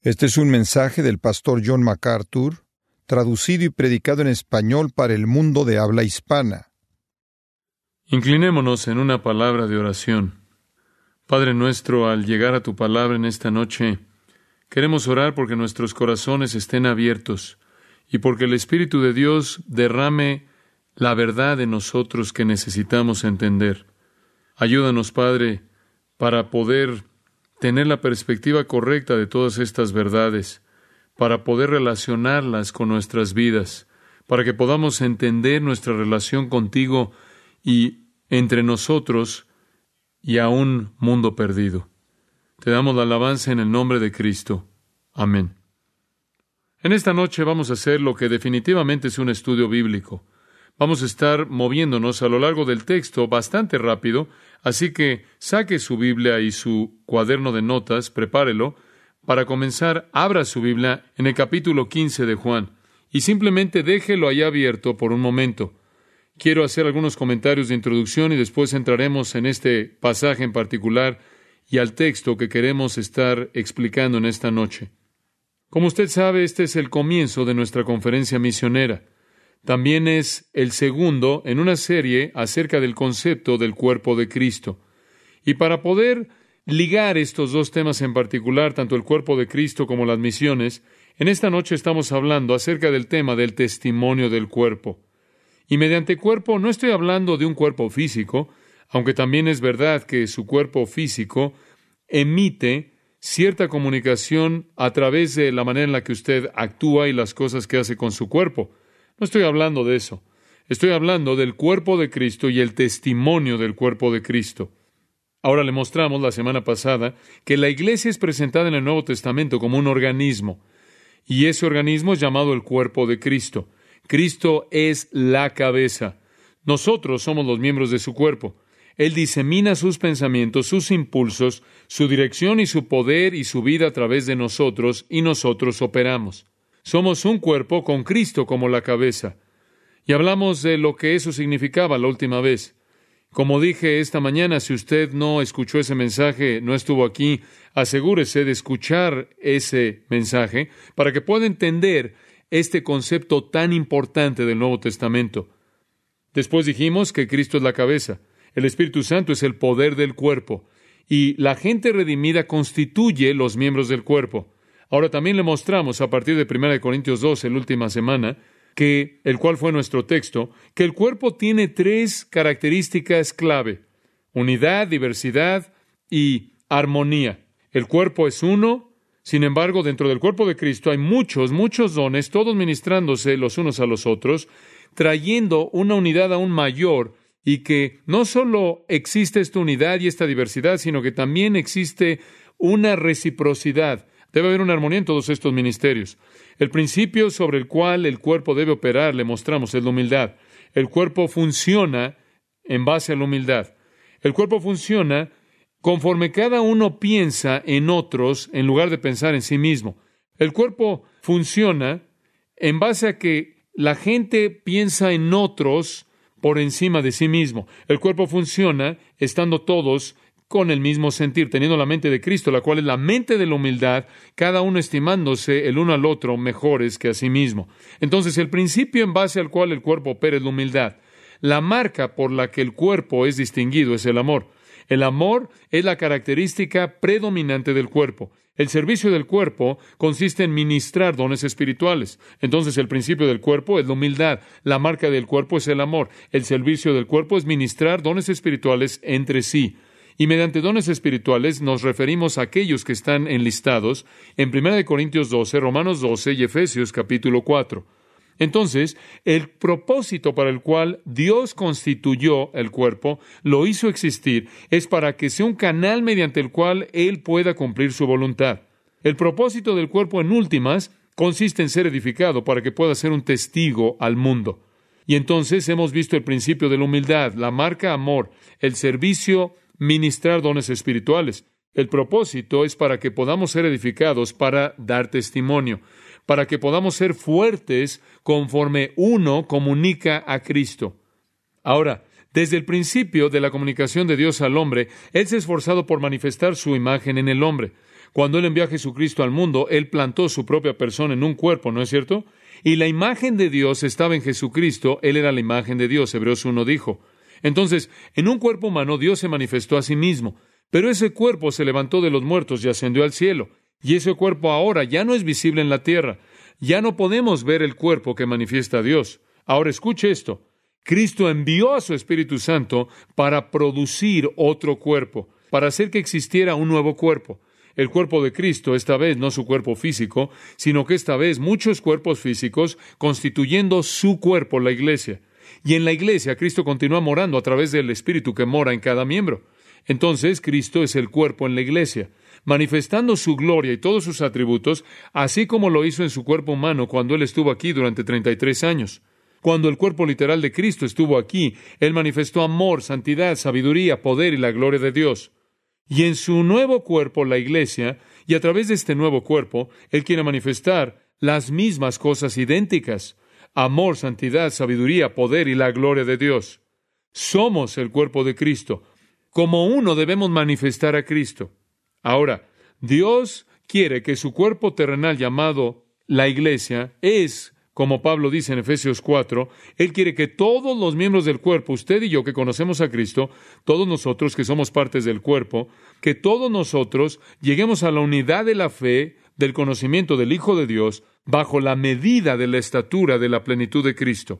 Este es un mensaje del pastor John MacArthur, traducido y predicado en español para el mundo de habla hispana. Inclinémonos en una palabra de oración. Padre nuestro, al llegar a tu palabra en esta noche, queremos orar porque nuestros corazones estén abiertos y porque el Espíritu de Dios derrame la verdad en nosotros que necesitamos entender. Ayúdanos, Padre, para poder tener la perspectiva correcta de todas estas verdades, para poder relacionarlas con nuestras vidas, para que podamos entender nuestra relación contigo y entre nosotros y a un mundo perdido. Te damos la alabanza en el nombre de Cristo. Amén. En esta noche vamos a hacer lo que definitivamente es un estudio bíblico. Vamos a estar moviéndonos a lo largo del texto bastante rápido, así que saque su Biblia y su cuaderno de notas, prepárelo. Para comenzar, abra su Biblia en el capítulo 15 de Juan y simplemente déjelo ahí abierto por un momento. Quiero hacer algunos comentarios de introducción y después entraremos en este pasaje en particular y al texto que queremos estar explicando en esta noche. Como usted sabe, este es el comienzo de nuestra conferencia misionera. También es el segundo en una serie acerca del concepto del cuerpo de Cristo. Y para poder ligar estos dos temas en particular, tanto el cuerpo de Cristo como las misiones, en esta noche estamos hablando acerca del tema del testimonio del cuerpo. Y mediante cuerpo no estoy hablando de un cuerpo físico, aunque también es verdad que su cuerpo físico emite cierta comunicación a través de la manera en la que usted actúa y las cosas que hace con su cuerpo. No estoy hablando de eso. Estoy hablando del cuerpo de Cristo y el testimonio del cuerpo de Cristo. Ahora le mostramos la semana pasada que la iglesia es presentada en el Nuevo Testamento como un organismo, y ese organismo es llamado el cuerpo de Cristo. Cristo es la cabeza. Nosotros somos los miembros de su cuerpo. Él disemina sus pensamientos, sus impulsos, su dirección y su poder y su vida a través de nosotros, y nosotros operamos. Somos un cuerpo con Cristo como la cabeza. Y hablamos de lo que eso significaba la última vez. Como dije esta mañana, si usted no escuchó ese mensaje, no estuvo aquí, asegúrese de escuchar ese mensaje para que pueda entender este concepto tan importante del Nuevo Testamento. Después dijimos que Cristo es la cabeza, el Espíritu Santo es el poder del cuerpo, y la gente redimida constituye los miembros del cuerpo. Ahora también le mostramos a partir de 1 Corintios 12, la última semana, el cual fue nuestro texto, que el cuerpo tiene tres características clave: unidad, diversidad y armonía. El cuerpo es uno. Sin embargo, dentro del cuerpo de Cristo hay muchos dones, todos ministrándose los unos a los otros, trayendo una unidad aún mayor, y que no solo existe esta unidad y esta diversidad, sino que también existe una reciprocidad. Debe haber una armonía en todos estos ministerios. El principio sobre el cual el cuerpo debe operar, le mostramos, es la humildad. El cuerpo funciona en base a la humildad. El cuerpo funciona conforme cada uno piensa en otros en lugar de pensar en sí mismo. El cuerpo funciona en base a que la gente piensa en otros por encima de sí mismo. El cuerpo funciona estando todos con el mismo sentir, teniendo la mente de Cristo, la cual es la mente de la humildad, cada uno estimándose el uno al otro mejores que a sí mismo. Entonces, el principio en base al cual el cuerpo opera es la humildad. La marca por la que el cuerpo es distinguido es el amor. El amor es la característica predominante del cuerpo. El servicio del cuerpo consiste en ministrar dones espirituales. Entonces, el principio del cuerpo es la humildad. La marca del cuerpo es el amor. El servicio del cuerpo es ministrar dones espirituales entre sí. Y mediante dones espirituales nos referimos a aquellos que están enlistados en 1 Corintios 12, Romanos 12 y Efesios capítulo 4. Entonces, el propósito para el cual Dios constituyó el cuerpo, lo hizo existir, es para que sea un canal mediante el cual Él pueda cumplir su voluntad. El propósito del cuerpo, en últimas, consiste en ser edificado para que pueda ser un testigo al mundo. Y entonces hemos visto el principio de la humildad, la marca amor, el servicio, ministrar dones espirituales. El propósito es para que podamos ser edificados para dar testimonio, para que podamos ser fuertes conforme uno comunica a Cristo. Ahora, desde el principio de la comunicación de Dios al hombre, Él se ha esforzado por manifestar su imagen en el hombre. Cuando Él envió a Jesucristo al mundo, Él plantó su propia persona en un cuerpo, ¿no es cierto? Y la imagen de Dios estaba en Jesucristo, Él era la imagen de Dios, Hebreos 1 dijo. Entonces, en un cuerpo humano, Dios se manifestó a sí mismo, pero ese cuerpo se levantó de los muertos y ascendió al cielo. Y ese cuerpo ahora ya no es visible en la tierra. Ya no podemos ver el cuerpo que manifiesta a Dios. Ahora escuche esto. Cristo envió a su Espíritu Santo para producir otro cuerpo, para hacer que existiera un nuevo cuerpo. El cuerpo de Cristo, esta vez no su cuerpo físico, sino que esta vez muchos cuerpos físicos constituyendo su cuerpo, la iglesia. Y en la iglesia Cristo continúa morando a través del Espíritu que mora en cada miembro. Entonces Cristo es el cuerpo en la iglesia, manifestando su gloria y todos sus atributos, así como lo hizo en su cuerpo humano cuando Él estuvo aquí durante 33 años. Cuando el cuerpo literal de Cristo estuvo aquí, Él manifestó amor, santidad, sabiduría, poder y la gloria de Dios. Y en su nuevo cuerpo, la iglesia, y a través de este nuevo cuerpo, Él quiere manifestar las mismas cosas idénticas: amor, santidad, sabiduría, poder y la gloria de Dios. Somos el cuerpo de Cristo. Como uno debemos manifestar a Cristo. Ahora, Dios quiere que su cuerpo terrenal llamado la iglesia es, como Pablo dice en Efesios 4, Él quiere que todos los miembros del cuerpo, usted y yo que conocemos a Cristo, todos nosotros que somos partes del cuerpo, que todos nosotros lleguemos a la unidad de la fe, del conocimiento del Hijo de Dios, bajo la medida de la estatura de la plenitud de Cristo.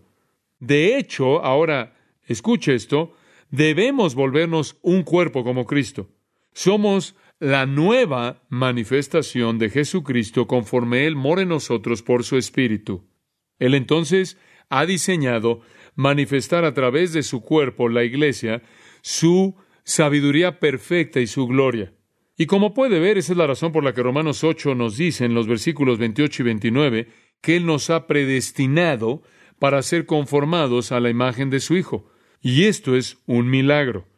De hecho, ahora, escuche esto, debemos volvernos un cuerpo como Cristo. Somos la nueva manifestación de Jesucristo conforme Él mora en nosotros por su Espíritu. Él entonces ha diseñado manifestar a través de su cuerpo, la iglesia, su sabiduría perfecta y su gloria. Y como puede ver, esa es la razón por la que Romanos 8 nos dice en los versículos 28 y 29 que Él nos ha predestinado para ser conformados a la imagen de su Hijo. Y esto es un milagro.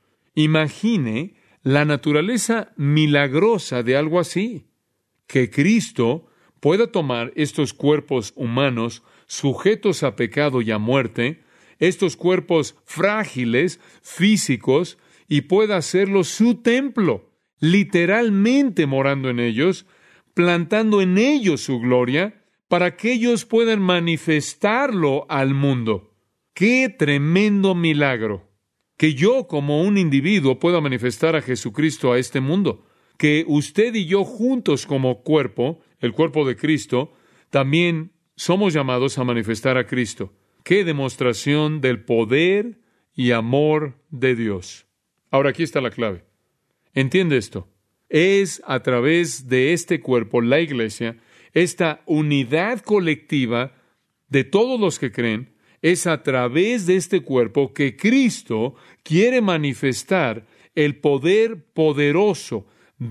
Imagine la naturaleza milagrosa de algo así. Que Cristo pueda tomar estos cuerpos humanos sujetos a pecado y a muerte, estos cuerpos frágiles, físicos, y pueda hacerlos su templo, literalmente morando en ellos, plantando en ellos su gloria, para que ellos puedan manifestarlo al mundo. ¡Qué tremendo milagro! Que yo, como un individuo, pueda manifestar a Jesucristo a este mundo. Que usted y yo juntos como cuerpo, el cuerpo de Cristo, también somos llamados a manifestar a Cristo. ¡Qué demostración del poder y amor de Dios! Ahora, aquí está la clave. Entiende esto. Es a través de este cuerpo, la iglesia, esta unidad colectiva de todos los que creen, es a través de este cuerpo que Cristo quiere manifestar el poder poderoso,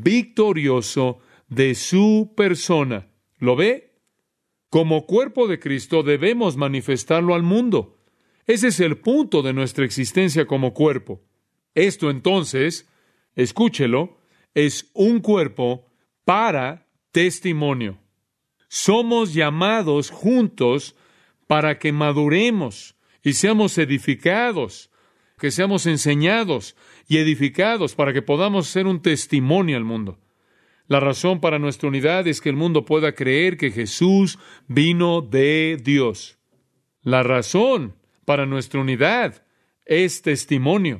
victorioso de su persona. ¿Lo ve? Como cuerpo de Cristo debemos manifestarlo al mundo. Ese es el punto de nuestra existencia como cuerpo. Esto entonces, escúchelo, es un cuerpo para testimonio. Somos llamados juntos para que maduremos y seamos edificados, que seamos enseñados y edificados para que podamos ser un testimonio al mundo. La razón para nuestra unidad es que el mundo pueda creer que Jesús vino de Dios. La razón para nuestra unidad es testimonio.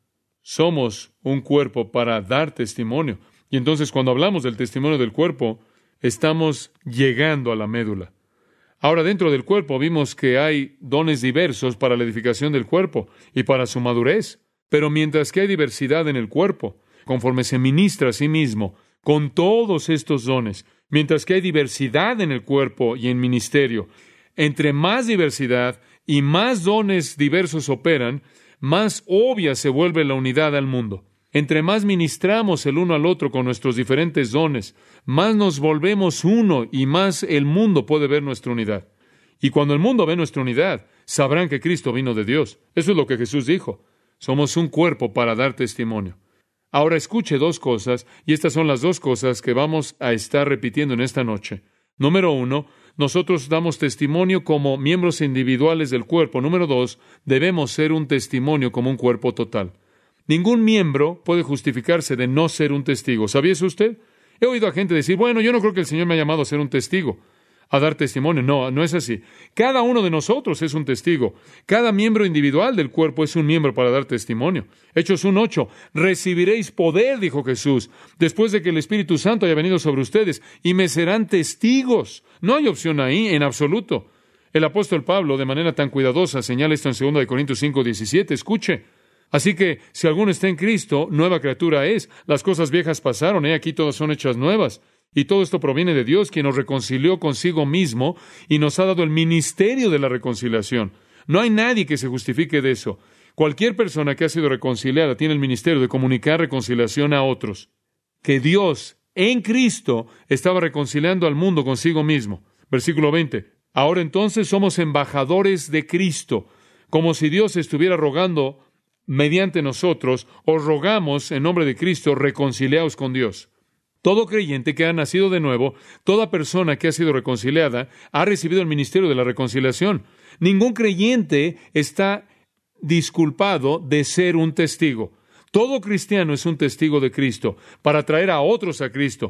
Somos un cuerpo para dar testimonio. Y entonces cuando hablamos del testimonio del cuerpo, estamos llegando a la médula. Ahora, dentro del cuerpo vimos que hay dones diversos para la edificación del cuerpo y para su madurez. Pero mientras que hay diversidad en el cuerpo, conforme se ministra a sí mismo, con todos estos dones, mientras que hay diversidad en el cuerpo y en ministerio, entre más diversidad y más dones diversos operan, más obvia se vuelve la unidad al mundo. Entre más ministramos el uno al otro con nuestros diferentes dones, más nos volvemos uno y más el mundo puede ver nuestra unidad. Y cuando el mundo ve nuestra unidad, sabrán que Cristo vino de Dios. Eso es lo que Jesús dijo. Somos un cuerpo para dar testimonio. Ahora escuche dos cosas, y estas son las dos cosas que vamos a estar repitiendo en esta noche. Número 1, nosotros damos testimonio como miembros individuales del cuerpo. Número 2, debemos ser un testimonio como un cuerpo total. Ningún miembro puede justificarse de no ser un testigo. ¿Sabía eso usted? He oído a gente decir, bueno, yo no creo que el Señor me ha llamado a ser un testigo, a dar testimonio. No, no es así. Cada uno de nosotros es un testigo. Cada miembro individual del cuerpo es un miembro para dar testimonio. Hechos 1:8. Recibiréis poder, dijo Jesús, después de que el Espíritu Santo haya venido sobre ustedes, y me serán testigos. No hay opción ahí, en absoluto. El apóstol Pablo, de manera tan cuidadosa, señala esto en 2 Corintios 5:17. Escuche. Así que, si alguno está en Cristo, nueva criatura es. Las cosas viejas pasaron, aquí todas son hechas nuevas. Y todo esto proviene de Dios, quien nos reconcilió consigo mismo y nos ha dado el ministerio de la reconciliación. No hay nadie que se justifique de eso. Cualquier persona que ha sido reconciliada tiene el ministerio de comunicar reconciliación a otros. Que Dios, en Cristo, estaba reconciliando al mundo consigo mismo. Versículo 20. Ahora entonces somos embajadores de Cristo, como si Dios estuviera rogando mediante nosotros. Os rogamos en nombre de Cristo, reconciliaos con Dios. Todo creyente que ha nacido de nuevo, toda persona que ha sido reconciliada, ha recibido el ministerio de la reconciliación. Ningún creyente está disculpado de ser un testigo. Todo cristiano es un testigo de Cristo, para traer a otros a Cristo.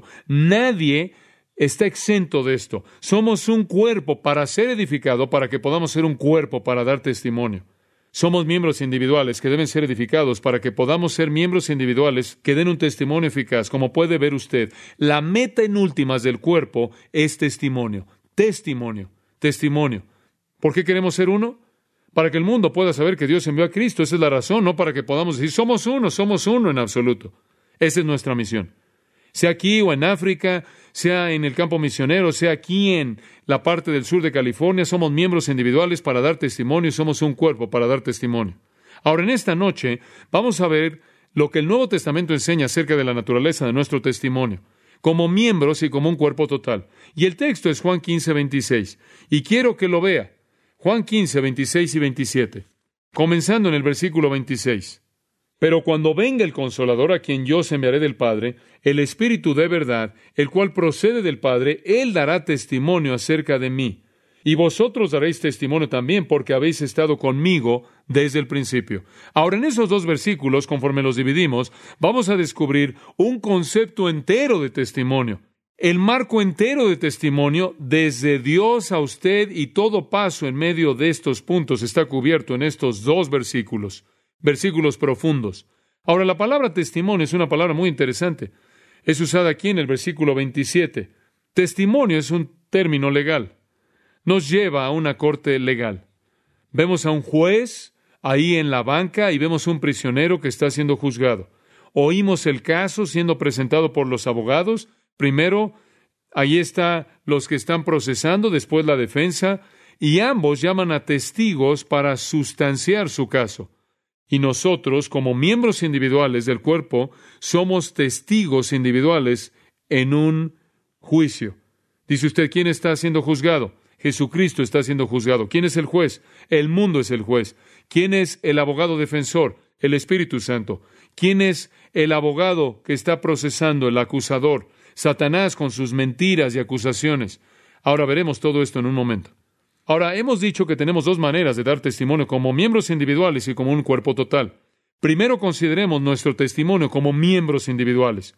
Nadie está exento de esto. Somos un cuerpo para ser edificado, para que podamos ser un cuerpo para dar testimonio. Somos miembros individuales que deben ser edificados para que podamos ser miembros individuales que den un testimonio eficaz. Como puede ver usted, la meta en últimas del cuerpo es testimonio. Testimonio. Testimonio. ¿Por qué queremos ser uno? Para que el mundo pueda saber que Dios envió a Cristo. Esa es la razón, no para que podamos decir, somos uno en absoluto. Esa es nuestra misión. Sea aquí o en África, sea en el campo misionero, sea aquí en la parte del sur de California, somos miembros individuales para dar testimonio y somos un cuerpo para dar testimonio. Ahora, en esta noche, vamos a ver lo que el Nuevo Testamento enseña acerca de la naturaleza de nuestro testimonio, como miembros y como un cuerpo total. Y el texto es Juan 15:26. Y quiero que lo vea. Juan 15:26 y 27. Comenzando en el versículo 26. Pero cuando venga el Consolador, a quien yo os enviaré del Padre, el Espíritu de verdad, el cual procede del Padre, Él dará testimonio acerca de mí. Y vosotros daréis testimonio también, porque habéis estado conmigo desde el principio. Ahora, en esos dos versículos, conforme los dividimos, vamos a descubrir un concepto entero de testimonio. El marco entero de testimonio, desde Dios a usted, y todo paso en medio de estos puntos está cubierto en estos dos versículos. Versículos profundos. Ahora, la palabra testimonio es una palabra muy interesante. Es usada aquí en el versículo 27. Testimonio es un término legal. Nos lleva a una corte legal. Vemos a un juez ahí en la banca y vemos un prisionero que está siendo juzgado. Oímos el caso siendo presentado por los abogados. Primero, ahí están los que están procesando, después la defensa, y ambos llaman a testigos para sustanciar su caso. Y nosotros, como miembros individuales del cuerpo, somos testigos individuales en un juicio. Dice usted, ¿quién está siendo juzgado? Jesucristo está siendo juzgado. ¿Quién es el juez? El mundo es el juez. ¿Quién es el abogado defensor? El Espíritu Santo. ¿Quién es el abogado que está procesando, el acusador? Satanás con sus mentiras y acusaciones. Ahora veremos todo esto en un momento. Ahora, hemos dicho que tenemos dos maneras de dar testimonio, como miembros individuales y como un cuerpo total. Primero consideremos nuestro testimonio como miembros individuales.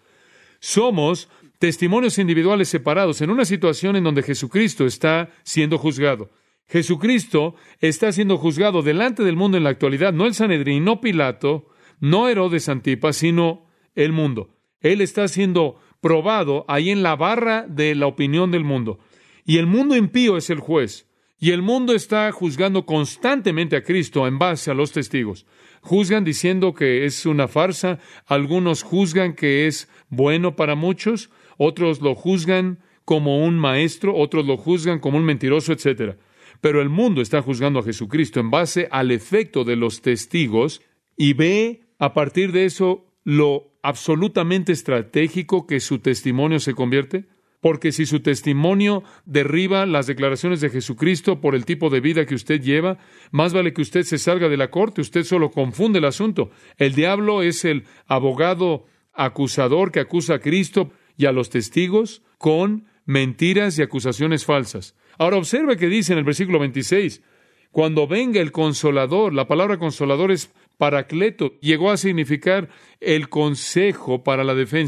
Somos testimonios individuales separados en una situación en donde Jesucristo está siendo juzgado. Jesucristo está siendo juzgado delante del mundo en la actualidad, no el Sanedrín, no Pilato, no Herodes Antipas, sino el mundo. Él está siendo probado ahí en la barra de la opinión del mundo. Y el mundo impío es el juez. Y el mundo está juzgando constantemente a Cristo en base a los testigos. Juzgan diciendo que es una farsa, algunos juzgan que es bueno para muchos, otros lo juzgan como un maestro, otros lo juzgan como un mentiroso, etc. Pero el mundo está juzgando a Jesucristo en base al efecto de los testigos y ve a partir de eso lo absolutamente estratégico que su testimonio se convierte. Porque si su testimonio derriba las declaraciones de Jesucristo por el tipo de vida que usted lleva, más vale que usted se salga de la corte. Usted solo confunde el asunto. El diablo es el abogado acusador que acusa a Cristo y a los testigos con mentiras y acusaciones falsas. Ahora observe que dice en el versículo 26, cuando venga el Consolador, la palabra Consolador es Paracleto, llegó a significar el consejo para la defensa.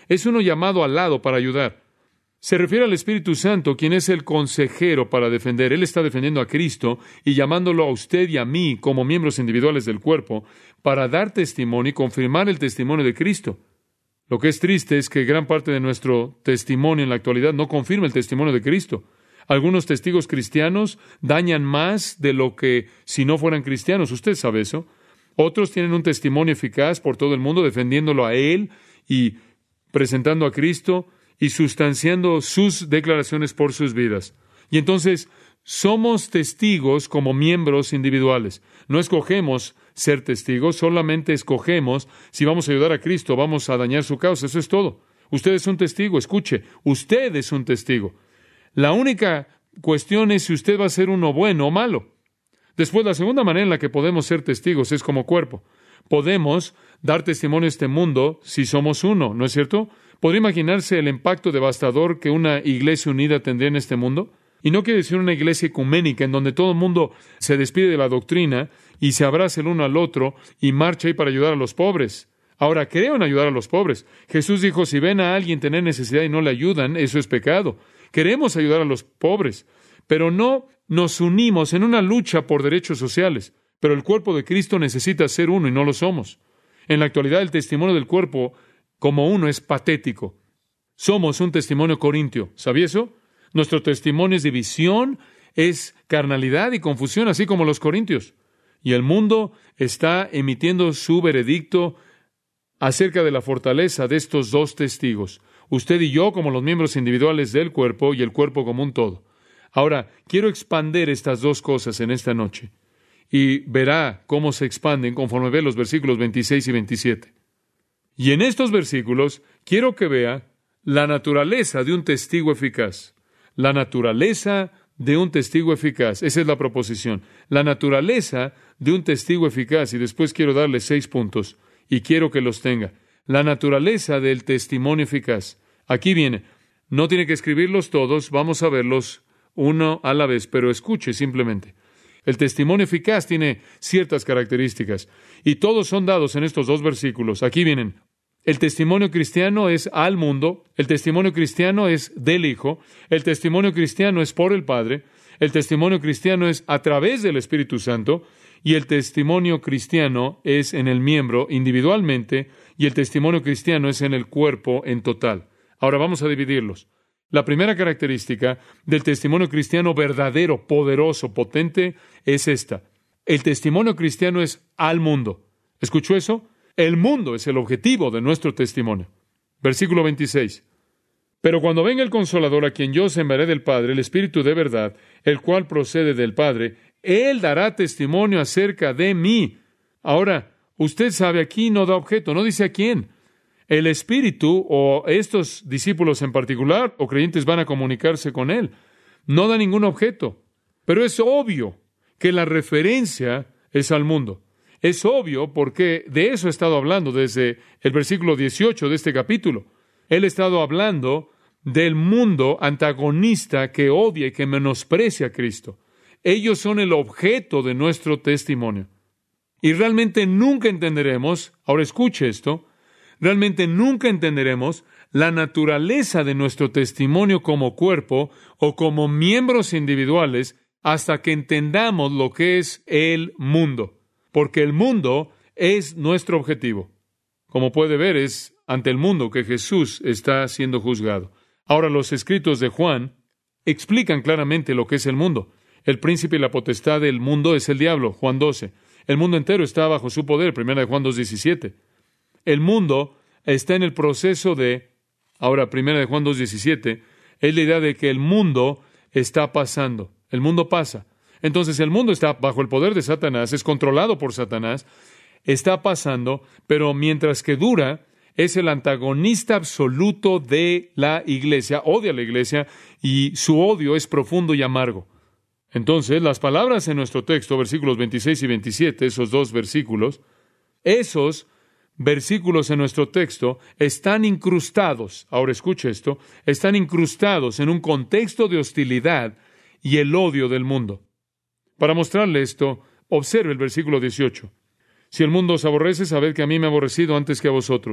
Es uno llamado al lado para ayudar. Se refiere al Espíritu Santo, quien es el consejero para defender. Él está defendiendo a Cristo y llamándolo a usted y a mí como miembros individuales del cuerpo para dar testimonio y confirmar el testimonio de Cristo. Lo que es triste es que gran parte de nuestro testimonio en la actualidad no confirma el testimonio de Cristo. Algunos testigos cristianos dañan más de lo que si no fueran cristianos. Usted sabe eso. Otros tienen un testimonio eficaz por todo el mundo, defendiéndolo a Él y presentando a Cristo y sustanciando sus declaraciones por sus vidas. Y entonces somos testigos como miembros individuales. No escogemos ser testigos, solamente escogemos si vamos a ayudar a Cristo, vamos a dañar su causa. Eso es todo. Usted es un testigo, escuche, usted es un testigo. La única cuestión es si usted va a ser uno bueno o malo. Después, la segunda manera en la que podemos ser testigos es como cuerpo. Podemos dar testimonio a este mundo si somos uno, ¿no es cierto? ¿Podría imaginarse el impacto devastador que una iglesia unida tendría en este mundo? Y no quiere decir una iglesia ecuménica en donde todo el mundo se despide de la doctrina y se abraza el uno al otro y marcha ahí para ayudar a los pobres. Ahora, creo en ayudar a los pobres. Jesús dijo, si ven a alguien tener necesidad y no le ayudan, eso es pecado. Queremos ayudar a los pobres, pero no nos unimos en una lucha por derechos sociales. Pero el cuerpo de Cristo necesita ser uno y no lo somos. En la actualidad, el testimonio del cuerpo como uno es patético. Somos un testimonio corintio. ¿Sabía eso? Nuestro testimonio es división, es carnalidad y confusión, así como los corintios. Y el mundo está emitiendo su veredicto acerca de la fortaleza de estos dos testigos. Usted y yo como los miembros individuales del cuerpo y el cuerpo como un todo. Ahora, quiero expander estas dos cosas en esta noche. Y verá cómo se expanden conforme ve los versículos 26 y 27. Y en estos versículos quiero que vea la naturaleza de un testigo eficaz. La naturaleza de un testigo eficaz. Esa es la proposición. La naturaleza de un testigo eficaz. Y después quiero darle 6 puntos. Y quiero que los tenga. La naturaleza del testimonio eficaz. Aquí viene. No tiene que escribirlos todos. Vamos a verlos uno a la vez. Pero escuche simplemente. El testimonio eficaz tiene ciertas características. Y todos son dados en estos dos versículos. Aquí vienen. El testimonio cristiano es al mundo, el testimonio cristiano es del Hijo, el testimonio cristiano es por el Padre, el testimonio cristiano es a través del Espíritu Santo, y el testimonio cristiano es en el miembro individualmente, y el testimonio cristiano es en el cuerpo en total. Ahora vamos a dividirlos. La primera característica del testimonio cristiano verdadero, poderoso, potente, es esta. El testimonio cristiano es al mundo. ¿Escuchó eso? El mundo es el objetivo de nuestro testimonio. Versículo 26. Pero cuando venga el Consolador, a quien yo os enviaré del Padre, el Espíritu de verdad, el cual procede del Padre, Él dará testimonio acerca de mí. Ahora, usted sabe, aquí no da objeto, no dice a quién. El Espíritu, o estos discípulos en particular, o creyentes, van a comunicarse con Él. No da ningún objeto. Pero es obvio que la referencia es al mundo. Es obvio porque de eso he estado hablando desde el versículo 18 de este capítulo. Él ha estado hablando del mundo antagonista que odia y que menosprecia a Cristo. Ellos son el objeto de nuestro testimonio. Y realmente nunca entenderemos, ahora escuche esto, realmente nunca entenderemos la naturaleza de nuestro testimonio como cuerpo o como miembros individuales hasta que entendamos lo que es el mundo. Porque el mundo es nuestro objetivo. Como puede ver, es ante el mundo que Jesús está siendo juzgado. Ahora, los escritos de Juan explican claramente lo que es el mundo. El príncipe y la potestad del mundo es el diablo, Juan 12. El mundo entero está bajo su poder, 1 Juan 2:17. El mundo está en el proceso de, ahora 1 Juan 2:17, es la idea de que el mundo está pasando. El mundo pasa. Entonces el mundo está bajo el poder de Satanás, es controlado por Satanás, está pasando, pero mientras que dura, es el antagonista absoluto de la iglesia, odia a la iglesia y su odio es profundo y amargo. Entonces, las palabras en nuestro texto, versículos 26 y 27, esos dos versículos, esos versículos en nuestro texto están incrustados, ahora escuche esto, están incrustados en un contexto de hostilidad y el odio del mundo. Para mostrarle esto, observe el versículo 18. Si el mundo os aborrece, sabed que a mí me ha aborrecido antes que a vosotros.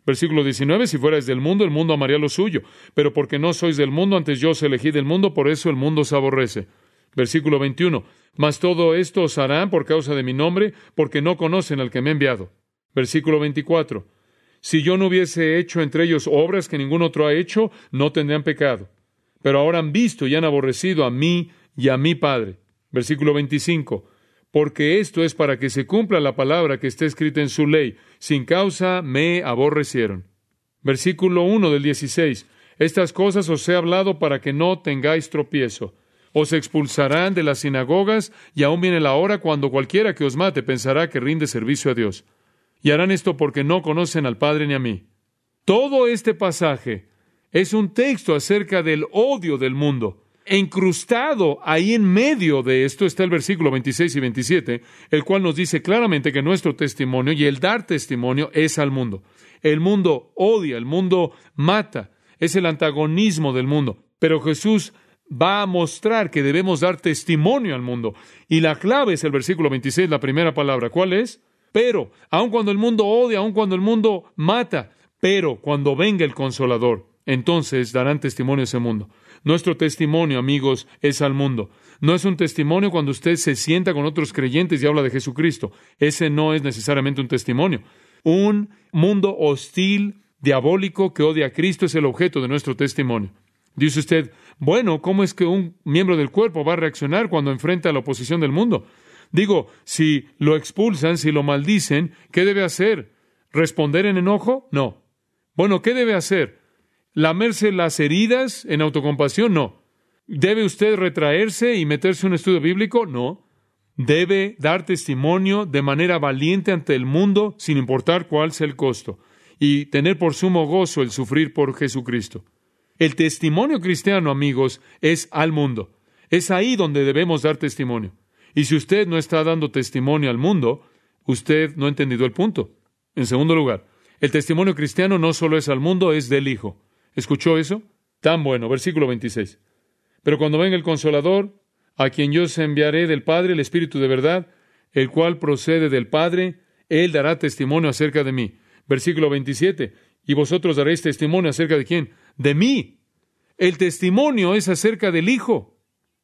Versículo 19, si fuerais del mundo, el mundo amaría lo suyo. Pero porque no sois del mundo, antes yo os elegí del mundo, por eso el mundo os aborrece. Versículo 21, mas todo esto os harán por causa de mi nombre, porque no conocen al que me ha enviado. Versículo 24, si yo no hubiese hecho entre ellos obras que ningún otro ha hecho, no tendrían pecado. Pero ahora han visto y han aborrecido a mí y a mi Padre. Versículo 25, porque esto es para que se cumpla la palabra que está escrita en su ley. Sin causa me aborrecieron. Versículo 1 del 16. Estas cosas os he hablado para que no tengáis tropiezo. Os expulsarán de las sinagogas y aún viene la hora cuando cualquiera que os mate pensará que rinde servicio a Dios. Y harán esto porque no conocen al Padre ni a mí. Todo este pasaje es un texto acerca del odio del mundo. E incrustado ahí en medio de esto está el versículo 26 y 27, el cual nos dice claramente que nuestro testimonio y el dar testimonio es al mundo. El mundo odia, el mundo mata, es el antagonismo del mundo. Pero Jesús va a mostrar que debemos dar testimonio al mundo. Y la clave es el versículo 26, la primera palabra. ¿Cuál es? Pero, aun cuando el mundo odia, aun cuando el mundo mata, pero cuando venga el Consolador, entonces darán testimonio a ese mundo. Nuestro testimonio, amigos, es al mundo. No es un testimonio cuando usted se sienta con otros creyentes y habla de Jesucristo. Ese no es necesariamente un testimonio. Un mundo hostil, diabólico, que odia a Cristo es el objeto de nuestro testimonio. Dice usted, bueno, ¿cómo es que un miembro del cuerpo va a reaccionar cuando enfrenta la oposición del mundo? Digo, si lo expulsan, si lo maldicen, ¿qué debe hacer? ¿Responder en enojo? No. Bueno, ¿qué debe hacer? ¿Lamerse las heridas en autocompasión? No. ¿Debe usted retraerse y meterse en un estudio bíblico? No. Debe dar testimonio de manera valiente ante el mundo, sin importar cuál sea el costo, y tener por sumo gozo el sufrir por Jesucristo. El testimonio cristiano, amigos, es al mundo. Es ahí donde debemos dar testimonio. Y si usted no está dando testimonio al mundo, usted no ha entendido el punto. En segundo lugar, el testimonio cristiano no solo es al mundo, es del Hijo. ¿Escuchó eso? Tan bueno. Versículo 26. Pero cuando venga el Consolador, a quien yo os enviaré del Padre, el Espíritu de verdad, el cual procede del Padre, Él dará testimonio acerca de mí. Versículo 27. Y vosotros daréis testimonio acerca de ¿quién? De mí. El testimonio es acerca del Hijo.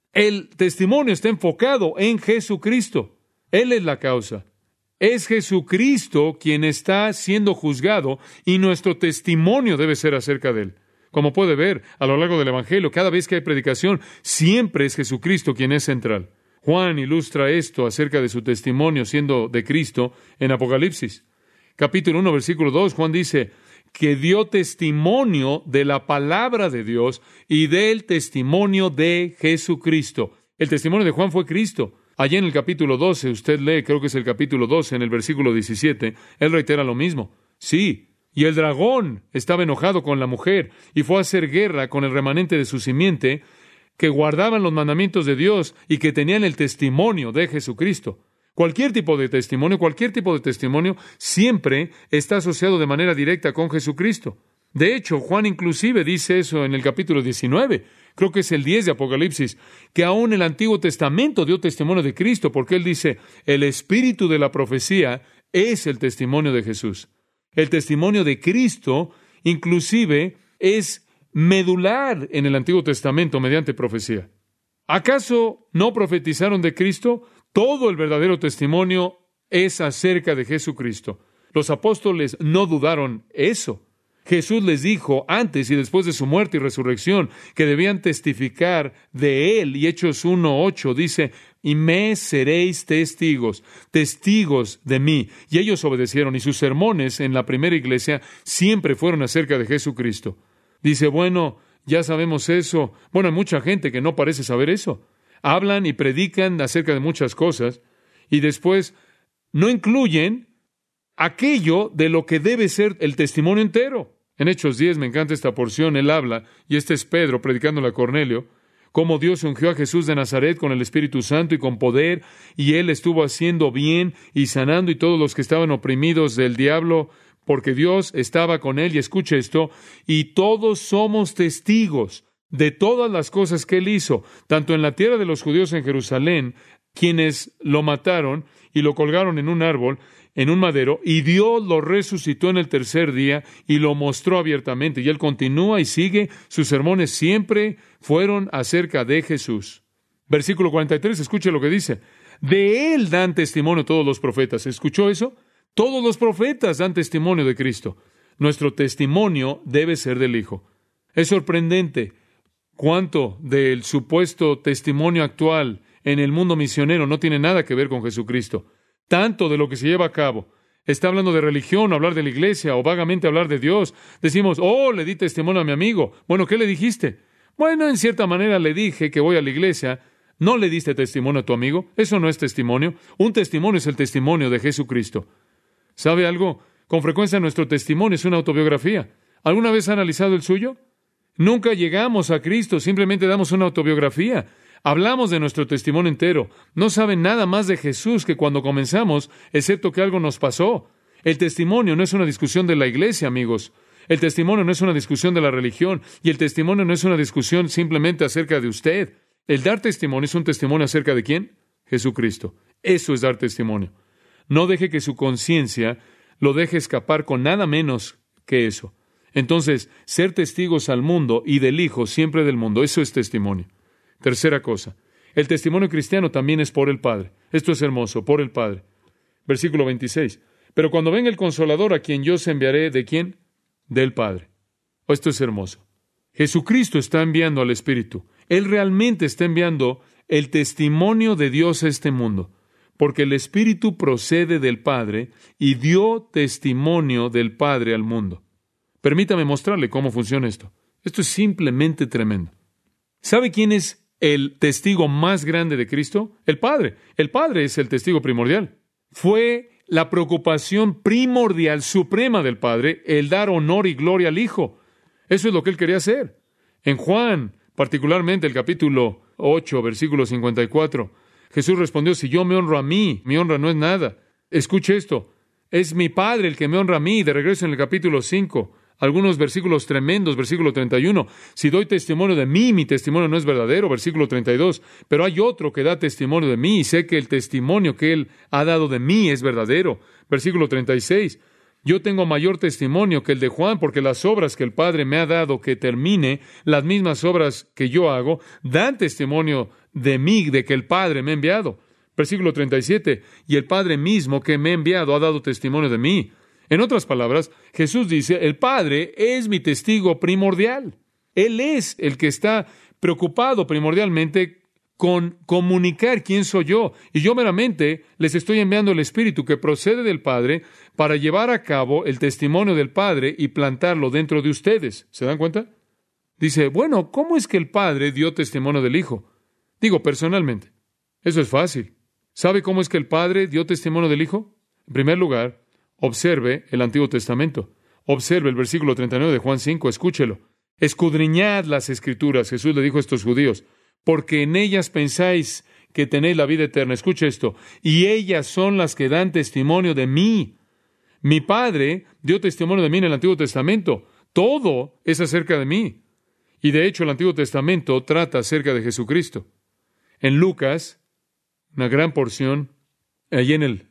El testimonio está enfocado en Jesucristo. Él es la causa. Es Jesucristo quien está siendo juzgado y nuestro testimonio debe ser acerca de Él. Como puede ver a lo largo del Evangelio, cada vez que hay predicación, siempre es Jesucristo quien es central. Juan ilustra esto acerca de su testimonio siendo de Cristo en Apocalipsis. Capítulo 1, versículo 2, Juan dice que dio testimonio de la palabra de Dios y del testimonio de Jesucristo. El testimonio de Juan fue Cristo. Allí en el capítulo 12, usted lee, creo que es el capítulo 12, en el versículo 17, él reitera lo mismo. Sí, y el dragón estaba enojado con la mujer y fue a hacer guerra con el remanente de su simiente, que guardaban los mandamientos de Dios y que tenían el testimonio de Jesucristo. Cualquier tipo de testimonio siempre está asociado de manera directa con Jesucristo. De hecho, Juan inclusive dice eso en el capítulo 19, creo que es el 10 de Apocalipsis, que aún el Antiguo Testamento dio testimonio de Cristo, porque él dice, el espíritu de la profecía es el testimonio de Jesús. El testimonio de Cristo, inclusive, es medular en el Antiguo Testamento mediante profecía. ¿Acaso no profetizaron de Cristo? Todo el verdadero testimonio es acerca de Jesucristo. Los apóstoles no dudaron eso. Jesús les dijo antes y después de su muerte y resurrección que debían testificar de Él. Y Hechos 1:8 dice, y me seréis testigos de mí. Y ellos obedecieron, y sus sermones en la primera iglesia siempre fueron acerca de Jesucristo. Dice, bueno, ya sabemos eso. Bueno, hay mucha gente que no parece saber eso. Hablan y predican acerca de muchas cosas y después no incluyen aquello de lo que debe ser el testimonio entero. En Hechos 10 me encanta esta porción, él habla, y este es Pedro predicándole a Cornelio, cómo Dios ungió a Jesús de Nazaret con el Espíritu Santo y con poder, y él estuvo haciendo bien y sanando y todos los que estaban oprimidos del diablo, porque Dios estaba con él, y escuche esto, y todos somos testigos de todas las cosas que él hizo, tanto en la tierra de los judíos en Jerusalén, quienes lo mataron y lo colgaron en un árbol, en un madero, y Dios lo resucitó en el tercer día y lo mostró abiertamente. Y él continúa y sigue. Sus sermones siempre fueron acerca de Jesús. Versículo 43, escuche lo que dice. De él dan testimonio todos los profetas. ¿Escuchó eso? Todos los profetas dan testimonio de Cristo. Nuestro testimonio debe ser del Hijo. Es sorprendente cuánto del supuesto testimonio actual en el mundo misionero no tiene nada que ver con Jesucristo. Tanto de lo que se lleva a cabo. Está hablando de religión, hablar de la iglesia, o vagamente hablar de Dios. Decimos, le di testimonio a mi amigo. Bueno, ¿qué le dijiste? Bueno, en cierta manera le dije que voy a la iglesia. ¿No le diste testimonio a tu amigo? Eso no es testimonio. Un testimonio es el testimonio de Jesucristo. ¿Sabe algo? Con frecuencia nuestro testimonio es una autobiografía. ¿Alguna vez ha analizado el suyo? Nunca llegamos a Cristo, simplemente damos una autobiografía. Hablamos de nuestro testimonio entero. No saben nada más de Jesús que cuando comenzamos, excepto que algo nos pasó. El testimonio no es una discusión de la iglesia, amigos. El testimonio no es una discusión de la religión. Y el testimonio no es una discusión simplemente acerca de usted. El dar testimonio es un testimonio acerca de ¿quién? Jesucristo. Eso es dar testimonio. No deje que su conciencia lo deje escapar con nada menos que eso. Entonces, ser testigos al mundo y del Hijo, siempre del mundo, eso es testimonio. Tercera cosa, el testimonio cristiano también es por el Padre. Esto es hermoso, por el Padre. Versículo 26. Pero cuando venga el Consolador, a quien yo os enviaré, ¿de quién? Del Padre. Esto es hermoso. Jesucristo está enviando al Espíritu. Él realmente está enviando el testimonio de Dios a este mundo, porque el Espíritu procede del Padre y dio testimonio del Padre al mundo. Permítame mostrarle cómo funciona esto. Esto es simplemente tremendo. ¿Sabe quién es el testigo más grande de Cristo? El Padre. El Padre es el testigo primordial. Fue la preocupación primordial, suprema del Padre, el dar honor y gloria al Hijo. Eso es lo que Él quería hacer. En Juan, particularmente el capítulo 8, versículo 54, Jesús respondió, si yo me honro a mí, mi honra no es nada. Escuche esto, es mi Padre el que me honra a mí. De regreso en el capítulo 5, algunos versículos tremendos, versículo 31, si doy testimonio de mí, mi testimonio no es verdadero, versículo 32, pero hay otro que da testimonio de mí y sé que el testimonio que Él ha dado de mí es verdadero, versículo 36, yo tengo mayor testimonio que el de Juan, porque las obras que el Padre me ha dado que termine, las mismas obras que yo hago, dan testimonio de mí, de que el Padre me ha enviado. Versículo 37, y el Padre mismo que me ha enviado ha dado testimonio de mí. En otras palabras, Jesús dice, el Padre es mi testigo primordial. Él es el que está preocupado primordialmente con comunicar quién soy yo. Y yo meramente les estoy enviando el Espíritu que procede del Padre para llevar a cabo el testimonio del Padre y plantarlo dentro de ustedes. ¿Se dan cuenta? Dice, bueno, ¿cómo es que el Padre dio testimonio del Hijo? Digo, personalmente. Eso es fácil. ¿Sabe cómo es que el Padre dio testimonio del Hijo? En primer lugar, observe el Antiguo Testamento. Observe el versículo 39 de Juan 5. Escúchelo. Escudriñad las Escrituras. Jesús le dijo a estos judíos, porque en ellas pensáis que tenéis la vida eterna. Escuche esto. Y ellas son las que dan testimonio de mí. Mi Padre dio testimonio de mí en el Antiguo Testamento. Todo es acerca de mí. Y de hecho el Antiguo Testamento trata acerca de Jesucristo. En Lucas, una gran porción, allí en el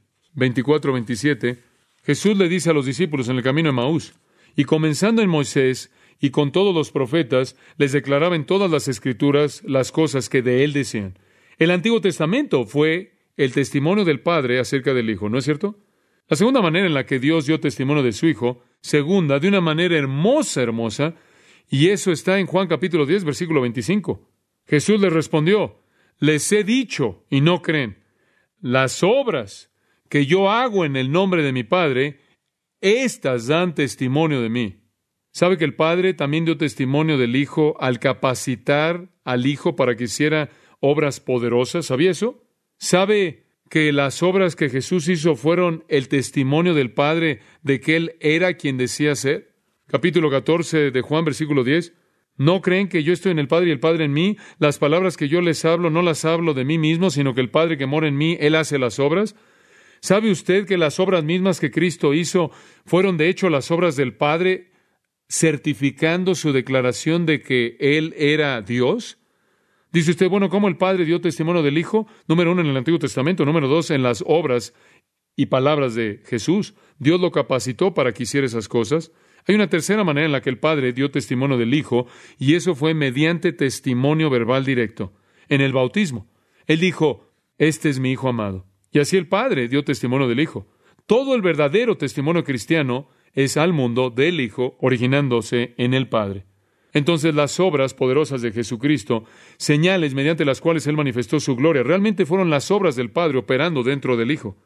24-27, Jesús le dice a los discípulos en el camino de Emaús, y comenzando en Moisés y con todos los profetas, les declaraba en todas las Escrituras las cosas que de él decían. El Antiguo Testamento fue el testimonio del Padre acerca del Hijo, ¿no es cierto? La segunda manera en la que Dios dio testimonio de su Hijo, segunda, de una manera hermosa, y eso está en Juan capítulo 10, versículo 25. Jesús les respondió, les he dicho, y no creen, las obras que yo hago en el nombre de mi Padre, éstas dan testimonio de mí. ¿Sabe que el Padre también dio testimonio del Hijo al capacitar al Hijo para que hiciera obras poderosas? ¿Sabía eso? ¿Sabe que las obras que Jesús hizo fueron el testimonio del Padre de que Él era quien decía ser? Capítulo 14 de Juan, versículo 10. ¿No creen que yo estoy en el Padre y el Padre en mí? Las palabras que yo les hablo no las hablo de mí mismo, sino que el Padre que mora en mí, Él hace las obras. ¿Sabe usted que las obras mismas que Cristo hizo fueron de hecho las obras del Padre, certificando su declaración de que Él era Dios? Dice usted, bueno, ¿cómo el Padre dio testimonio del Hijo? Número 1, en el Antiguo Testamento. Número 2, en las obras y palabras de Jesús. Dios lo capacitó para que hiciera esas cosas. Hay una tercera manera en la que el Padre dio testimonio del Hijo, y eso fue mediante testimonio verbal directo, en el bautismo. Él dijo, este es mi Hijo amado. Y así el Padre dio testimonio del Hijo. Todo el verdadero testimonio cristiano es al mundo del Hijo, originándose en el Padre. Entonces las obras poderosas de Jesucristo, señales mediante las cuales Él manifestó su gloria, realmente fueron las obras del Padre operando dentro del Hijo.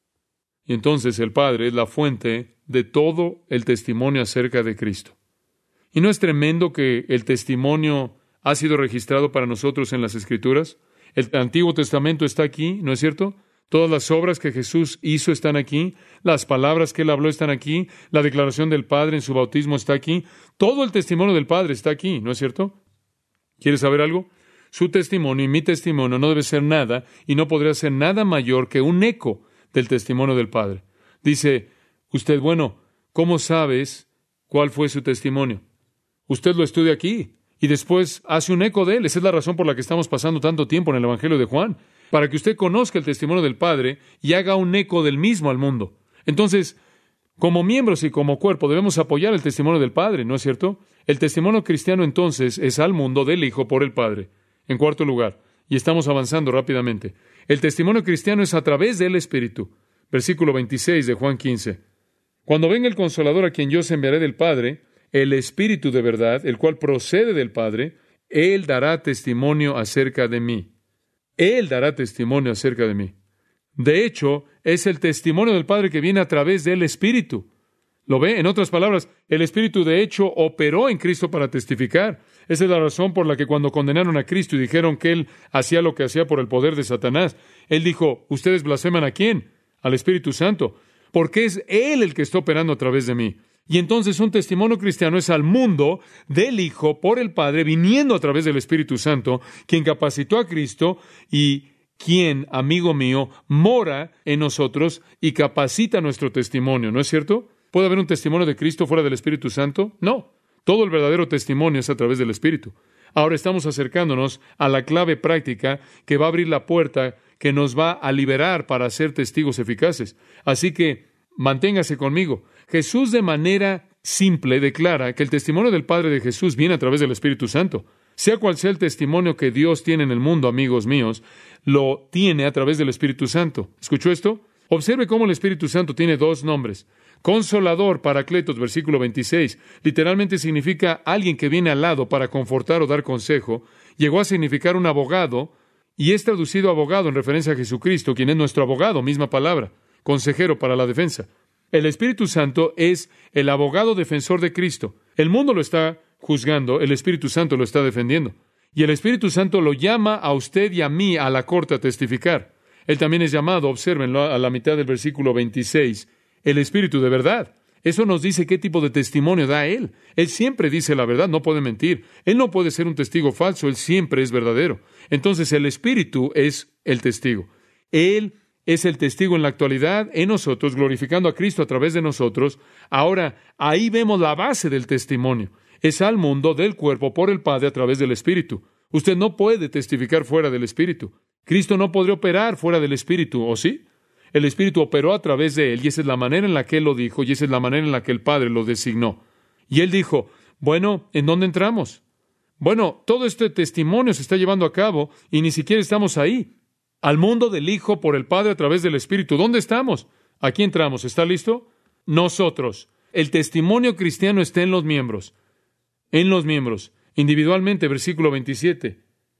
Y entonces el Padre es la fuente de todo el testimonio acerca de Cristo. ¿Y no es tremendo que el testimonio ha sido registrado para nosotros en las Escrituras? El Antiguo Testamento está aquí, ¿no es cierto? Todas las obras que Jesús hizo están aquí, las palabras que Él habló están aquí, la declaración del Padre en su bautismo está aquí, todo el testimonio del Padre está aquí, ¿no es cierto? ¿Quieres saber algo? Su testimonio y mi testimonio no debe ser nada y no podría ser nada mayor que un eco del testimonio del Padre. Dice usted, bueno, ¿cómo sabes cuál fue su testimonio? Usted lo estudia aquí y después hace un eco de él. Esa es la razón por la que estamos pasando tanto tiempo en el Evangelio de Juan, para que usted conozca el testimonio del Padre y haga un eco del mismo al mundo. Entonces, como miembros y como cuerpo debemos apoyar el testimonio del Padre, ¿no es cierto? El testimonio cristiano entonces es al mundo del Hijo por el Padre. En cuarto lugar, y estamos avanzando rápidamente, el testimonio cristiano es a través del Espíritu. Versículo 26 de Juan 15. Cuando venga el Consolador a quien yo os enviaré del Padre, el Espíritu de verdad, el cual procede del Padre, Él dará testimonio acerca de mí. Él dará testimonio acerca de mí. De hecho, es el testimonio del Padre que viene a través del Espíritu. ¿Lo ve? En otras palabras, el Espíritu de hecho operó en Cristo para testificar. Esa es la razón por la que cuando condenaron a Cristo y dijeron que Él hacía lo que hacía por el poder de Satanás, Él dijo, ¿ustedes blasfeman a quién? Al Espíritu Santo. Porque es Él el que está operando a través de mí. Y entonces un testimonio cristiano es al mundo del Hijo por el Padre, viniendo a través del Espíritu Santo, quien capacitó a Cristo y quien, amigo mío, mora en nosotros y capacita nuestro testimonio, ¿no es cierto? ¿Puede haber un testimonio de Cristo fuera del Espíritu Santo? No. Todo el verdadero testimonio es a través del Espíritu. Ahora estamos acercándonos a la clave práctica que va a abrir la puerta que nos va a liberar para ser testigos eficaces. Así que manténgase conmigo. Jesús de manera simple declara que el testimonio del Padre de Jesús viene a través del Espíritu Santo. Sea cual sea el testimonio que Dios tiene en el mundo, amigos míos, lo tiene a través del Espíritu Santo. ¿Escuchó esto? Observe cómo el Espíritu Santo tiene dos nombres. Consolador, Paracletos, versículo 26, literalmente significa alguien que viene al lado para confortar o dar consejo. Llegó a significar un abogado, y es traducido abogado en referencia a Jesucristo, quien es nuestro abogado, misma palabra, consejero para la defensa. El Espíritu Santo es el abogado defensor de Cristo. El mundo lo está juzgando, el Espíritu Santo lo está defendiendo. Y el Espíritu Santo lo llama a usted y a mí a la corte a testificar. Él también es llamado, obsérvenlo a la mitad del versículo 26, el Espíritu de verdad. Eso nos dice qué tipo de testimonio da Él. Él siempre dice la verdad, no puede mentir. Él no puede ser un testigo falso, Él siempre es verdadero. Entonces el Espíritu es el testigo. Él es el testigo en la actualidad en nosotros, glorificando a Cristo a través de nosotros. Ahora, ahí vemos la base del testimonio. Es al mundo del cuerpo por el Padre a través del Espíritu. Usted no puede testificar fuera del Espíritu. Cristo no podría operar fuera del Espíritu, ¿o sí? El Espíritu operó a través de Él, y esa es la manera en la que Él lo dijo, y esa es la manera en la que el Padre lo designó. Y Él dijo, bueno, ¿en dónde entramos? Bueno, todo este testimonio se está llevando a cabo, y ni siquiera estamos ahí. Al mundo del Hijo por el Padre a través del Espíritu. ¿Dónde estamos? Aquí entramos. ¿Está listo? Nosotros. El testimonio cristiano está en los miembros. En los miembros. Individualmente, versículo 27.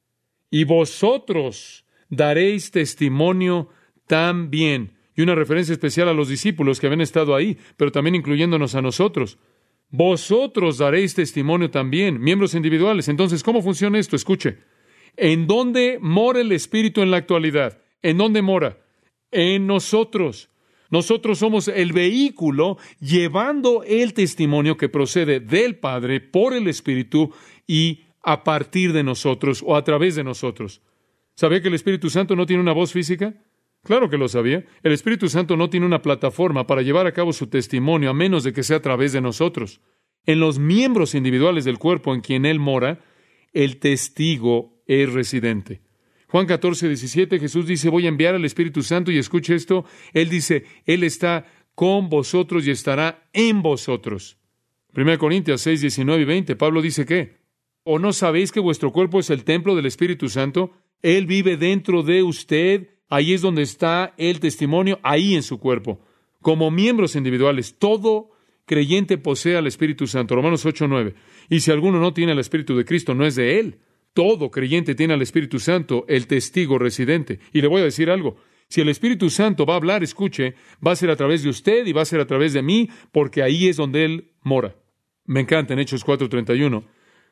Y vosotros daréis testimonio también. Y una referencia especial a los discípulos que habían estado ahí, pero también incluyéndonos a nosotros. Vosotros daréis testimonio también, miembros individuales. Entonces, ¿cómo funciona esto? Escuche. ¿En dónde mora el Espíritu en la actualidad? ¿En dónde mora? En nosotros. Nosotros somos el vehículo llevando el testimonio que procede del Padre por el Espíritu y a partir de nosotros o a través de nosotros. ¿Sabía que el Espíritu Santo no tiene una voz física? Claro que lo sabía. El Espíritu Santo no tiene una plataforma para llevar a cabo su testimonio a menos de que sea a través de nosotros. En los miembros individuales del cuerpo en quien Él mora, el testigo es residente. Juan 14:17, Jesús dice, voy a enviar al Espíritu Santo, y escuche esto, Él dice, Él está con vosotros y estará en vosotros. 1 Corintios 6:19 y 20, Pablo dice ¿qué? ¿O no sabéis que vuestro cuerpo es el templo del Espíritu Santo? Él vive dentro de usted, ahí es donde está el testimonio, ahí en su cuerpo. Como miembros individuales, todo creyente posee al Espíritu Santo. Romanos 8:9. Y si alguno no tiene el Espíritu de Cristo, no es de él. Todo creyente tiene al Espíritu Santo, el testigo residente. Y le voy a decir algo. Si el Espíritu Santo va a hablar, escuche, va a ser a través de usted y va a ser a través de mí, porque ahí es donde Él mora. Me encanta en Hechos 4:31.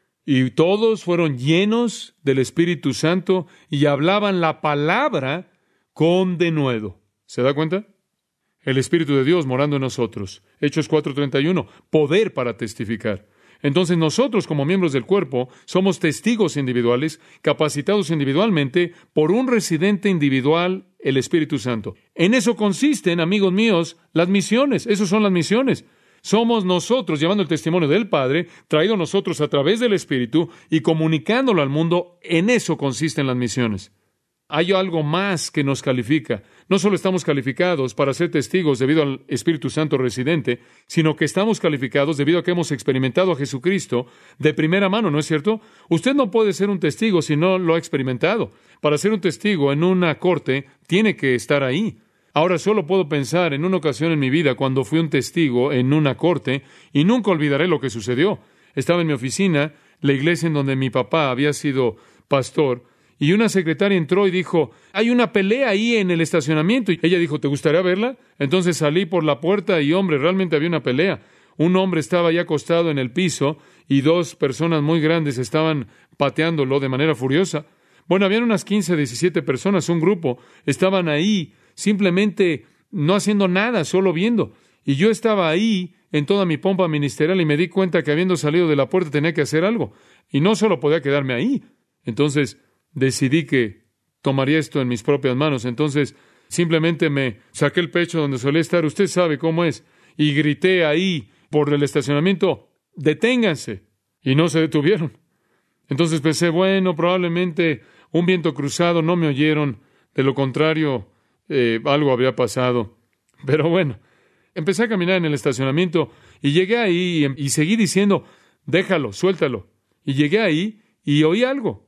Y todos fueron llenos del Espíritu Santo y hablaban la palabra con denuedo. ¿Se da cuenta? El Espíritu de Dios morando en nosotros. Hechos 4:31. Poder para testificar. Entonces nosotros, como miembros del cuerpo, somos testigos individuales, capacitados individualmente por un residente individual, el Espíritu Santo. En eso consisten, amigos míos, las misiones. Esas son las misiones. Somos nosotros llevando el testimonio del Padre, traído a nosotros a través del Espíritu y comunicándolo al mundo. En eso consisten las misiones. Hay algo más que nos califica. No solo estamos calificados para ser testigos debido al Espíritu Santo residente, sino que estamos calificados debido a que hemos experimentado a Jesucristo de primera mano, ¿no es cierto? Usted no puede ser un testigo si no lo ha experimentado. Para ser un testigo en una corte, tiene que estar ahí. Ahora solo puedo pensar en una ocasión en mi vida cuando fui un testigo en una corte y nunca olvidaré lo que sucedió. Estaba en mi oficina, la iglesia en donde mi papá había sido pastor, y una secretaria entró y dijo, hay una pelea ahí en el estacionamiento. Y ella dijo, ¿te gustaría verla? Entonces salí por la puerta y, hombre, realmente había una pelea. Un hombre estaba ya acostado en el piso y dos personas muy grandes estaban pateándolo de manera furiosa. Bueno, habían unas 15, 17 personas, un grupo. Estaban ahí simplemente no haciendo nada, solo viendo. Y yo estaba ahí en toda mi pompa ministerial y me di cuenta que habiendo salido de la puerta tenía que hacer algo. Y no solo podía quedarme ahí. Entonces decidí que tomaría esto en mis propias manos. Entonces, simplemente me saqué el pecho donde solía estar. Usted sabe cómo es. Y grité ahí por el estacionamiento, ¡deténganse! Y no se detuvieron. Entonces pensé, bueno, probablemente un viento cruzado, no me oyeron. De lo contrario, algo habría pasado. Pero bueno, empecé a caminar en el estacionamiento y llegué ahí y seguí diciendo, déjalo, suéltalo. Y llegué ahí y oí algo.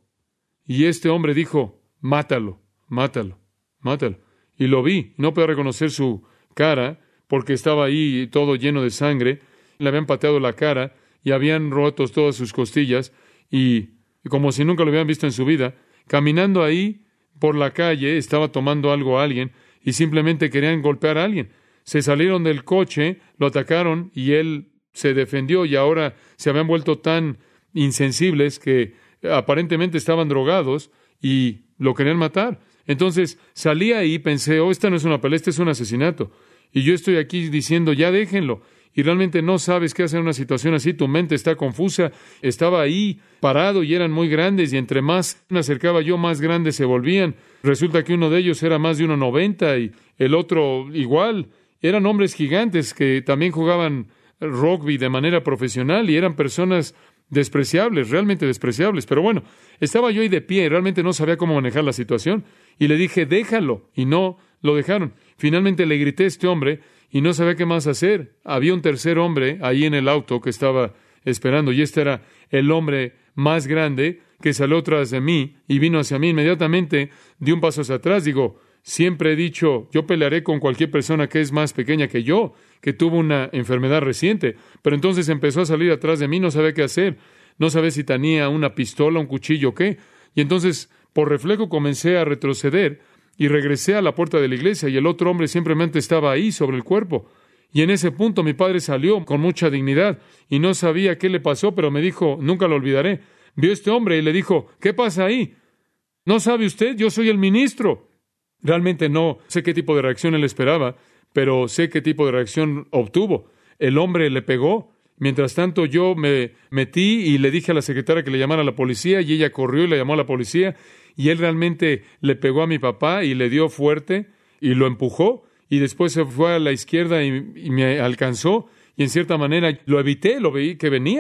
Y este hombre dijo, mátalo, mátalo, mátalo. Y lo vi, no podía reconocer su cara porque estaba ahí todo lleno de sangre. Le habían pateado la cara y habían roto todas sus costillas y como si nunca lo habían visto en su vida. Caminando ahí por la calle, estaba tomando algo a alguien y simplemente querían golpear a alguien. Se salieron del coche, lo atacaron y él se defendió y ahora se habían vuelto tan insensibles que aparentemente estaban drogados y lo querían matar. Entonces salí ahí y pensé, esta no es una pelea, este es un asesinato. Y yo estoy aquí diciendo, ya déjenlo. Y realmente no sabes qué hacer en una situación así, tu mente está confusa. Estaba ahí parado y eran muy grandes y entre más me acercaba yo, más grandes se volvían. Resulta que uno de ellos era más de 1.90 y el otro igual. Eran hombres gigantes que también jugaban rugby de manera profesional y eran personas despreciables, realmente despreciables. Pero bueno, estaba yo ahí de pie y realmente no sabía cómo manejar la situación. Y le dije, déjalo. Y no lo dejaron. Finalmente le grité a este hombre y no sabía qué más hacer. Había un tercer hombre ahí en el auto que estaba esperando. Y este era el hombre más grande que salió tras de mí y vino hacia mí. Inmediatamente di un paso hacia atrás. Digo, siempre he dicho, yo pelearé con cualquier persona que es más pequeña que yo, que tuvo una enfermedad reciente. Pero entonces empezó a salir atrás de mí, no sabía qué hacer. No sabía si tenía una pistola, un cuchillo o qué. Y entonces, por reflejo, comencé a retroceder y regresé a la puerta de la iglesia y el otro hombre simplemente estaba ahí sobre el cuerpo. Y en ese punto mi padre salió con mucha dignidad y no sabía qué le pasó, pero me dijo, nunca lo olvidaré. Vio a este hombre y le dijo, ¿qué pasa ahí? ¿No sabe usted? Yo soy el ministro. Realmente no sé qué tipo de reacción él esperaba, pero sé qué tipo de reacción obtuvo. El hombre le pegó. Mientras tanto, yo me metí y le dije a la secretaria que le llamara a la policía y ella corrió y le llamó a la policía y él realmente le pegó a mi papá y le dio fuerte y lo empujó y después se fue a la izquierda y me alcanzó y en cierta manera lo evité, lo vi que venía.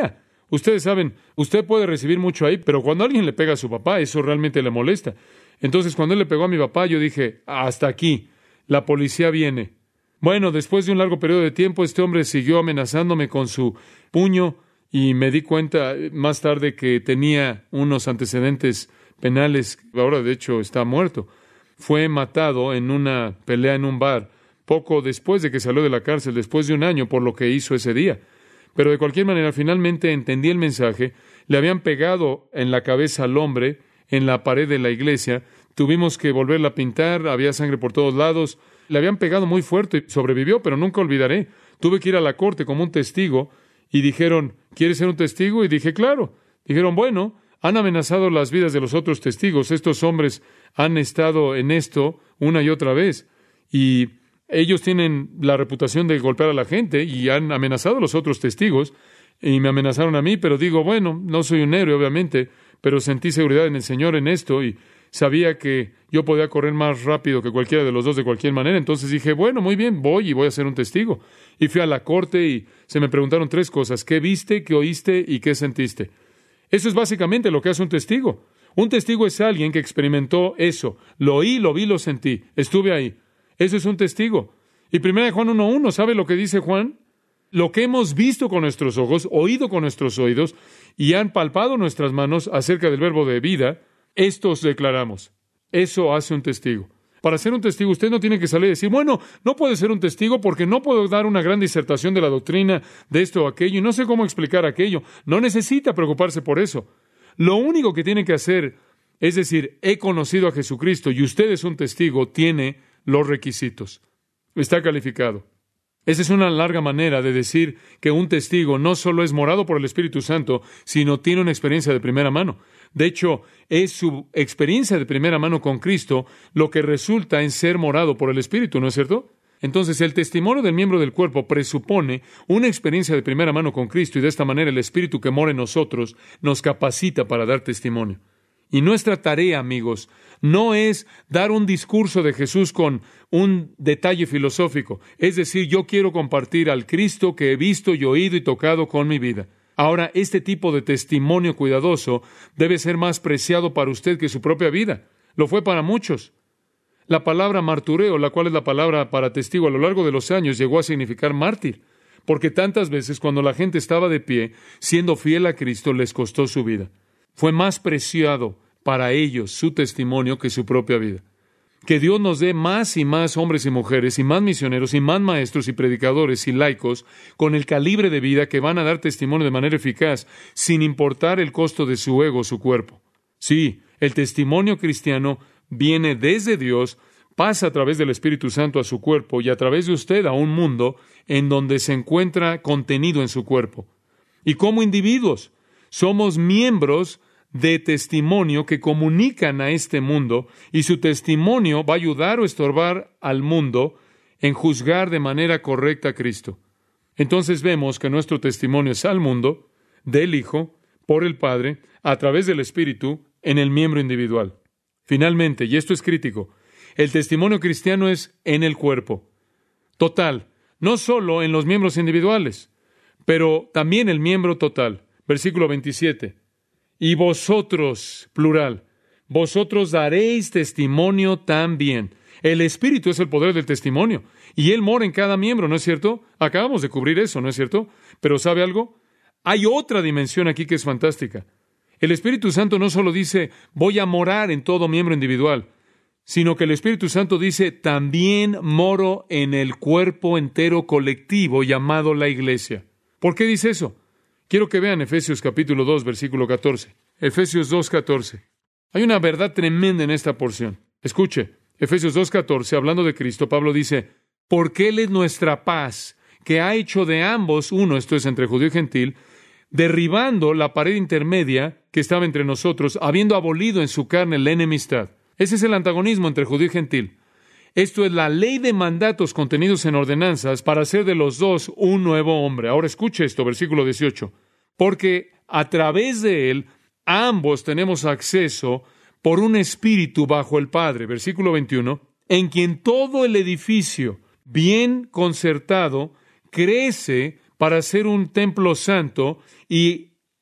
Ustedes saben, usted puede recibir mucho ahí, pero cuando alguien le pega a su papá, eso realmente le molesta. Entonces, cuando él le pegó a mi papá, yo dije, hasta aquí, la policía viene. Bueno, después de un largo periodo de tiempo, este hombre siguió amenazándome con su puño y me di cuenta más tarde que tenía unos antecedentes penales. Ahora, de hecho, está muerto. Fue matado en una pelea en un bar, poco después de que salió de la cárcel, después de un año, por lo que hizo ese día. Pero de cualquier manera, finalmente entendí el mensaje. Le habían pegado en la cabeza al hombre en la pared de la iglesia. Tuvimos que volverla a pintar, había sangre por todos lados. Le habían pegado muy fuerte y sobrevivió, pero nunca olvidaré. Tuve que ir a la corte como un testigo y dijeron, ¿quieres ser un testigo? Y dije, claro. Dijeron, bueno, han amenazado las vidas de los otros testigos. Estos hombres han estado en esto una y otra vez. Y ellos tienen la reputación de golpear a la gente y han amenazado a los otros testigos. Y me amenazaron a mí, pero digo, bueno, no soy un héroe, obviamente, pero sentí seguridad en el Señor en esto y sabía que yo podía correr más rápido que cualquiera de los dos de cualquier manera. Entonces dije, bueno, muy bien, voy a ser un testigo. Y fui a la corte y se me preguntaron 3 cosas. ¿Qué viste, qué oíste y qué sentiste? Eso es básicamente lo que hace un testigo. Un testigo es alguien que experimentó eso. Lo oí, lo vi, lo sentí. Estuve ahí. Eso es un testigo. Y 1 Juan 1:1, ¿sabe lo que dice Juan? Lo que hemos visto con nuestros ojos, oído con nuestros oídos y han palpado nuestras manos acerca del verbo de vida, esto os declaramos. Eso hace un testigo. Para ser un testigo, usted no tiene que salir y decir, bueno, no puede ser un testigo porque no puedo dar una gran disertación de la doctrina de esto o aquello y no sé cómo explicar aquello. No necesita preocuparse por eso. Lo único que tiene que hacer es decir, he conocido a Jesucristo y usted es un testigo, tiene los requisitos. Está calificado. Esa es una larga manera de decir que un testigo no solo es morado por el Espíritu Santo, sino tiene una experiencia de primera mano. De hecho, es su experiencia de primera mano con Cristo lo que resulta en ser morado por el Espíritu, ¿no es cierto? Entonces, el testimonio del miembro del cuerpo presupone una experiencia de primera mano con Cristo y de esta manera el Espíritu que mora en nosotros nos capacita para dar testimonio. Y nuestra tarea, amigos, no es dar un discurso de Jesús con un detalle filosófico. Es decir, yo quiero compartir al Cristo que he visto y oído y tocado con mi vida. Ahora, este tipo de testimonio cuidadoso debe ser más preciado para usted que su propia vida. Lo fue para muchos. La palabra martureo, la cual es la palabra para testigo a lo largo de los años, llegó a significar mártir, porque tantas veces cuando la gente estaba de pie, siendo fiel a Cristo, les costó su vida. Fue más preciado para ellos su testimonio que su propia vida. Que Dios nos dé más y más hombres y mujeres, y más misioneros, y más maestros y predicadores y laicos, con el calibre de vida que van a dar testimonio de manera eficaz, sin importar el costo de su ego o su cuerpo. Sí, el testimonio cristiano viene desde Dios, pasa a través del Espíritu Santo a su cuerpo, y a través de usted a un mundo en donde se encuentra contenido en su cuerpo. Y como individuos, somos miembros de testimonio que comunican a este mundo, y su testimonio va a ayudar o estorbar al mundo en juzgar de manera correcta a Cristo. Entonces vemos que nuestro testimonio es al mundo, del Hijo, por el Padre, a través del Espíritu, en el miembro individual. Finalmente, y esto es crítico, el testimonio cristiano es en el cuerpo. Total, no solo en los miembros individuales, pero también el miembro total. Versículo 27. Y vosotros, plural, vosotros daréis testimonio también. El Espíritu es el poder del testimonio, y Él mora en cada miembro, ¿no es cierto? Acabamos de cubrir eso, ¿no es cierto? Pero ¿sabe algo? Hay otra dimensión aquí que es fantástica. El Espíritu Santo no solo dice, voy a morar en todo miembro individual, sino que el Espíritu Santo dice, también moro en el cuerpo entero colectivo llamado la Iglesia. ¿Por qué dice eso? Quiero que vean Efesios capítulo 2, versículo 14. Efesios 2, 14. Hay una verdad tremenda en esta porción. Escuche, Efesios 2, 14, hablando de Cristo, Pablo dice, porque Él es nuestra paz, que ha hecho de ambos uno, esto es entre judío y gentil, derribando la pared intermedia que estaba entre nosotros, habiendo abolido en su carne la enemistad. Ese es el antagonismo entre judío y gentil. Esto es la ley de mandatos contenidos en ordenanzas para hacer de los dos un nuevo hombre. Ahora escuche esto, versículo 18. Porque a través de Él, ambos tenemos acceso por un espíritu bajo el Padre. Versículo 21. En quien todo el edificio, bien concertado, crece para ser un templo santo y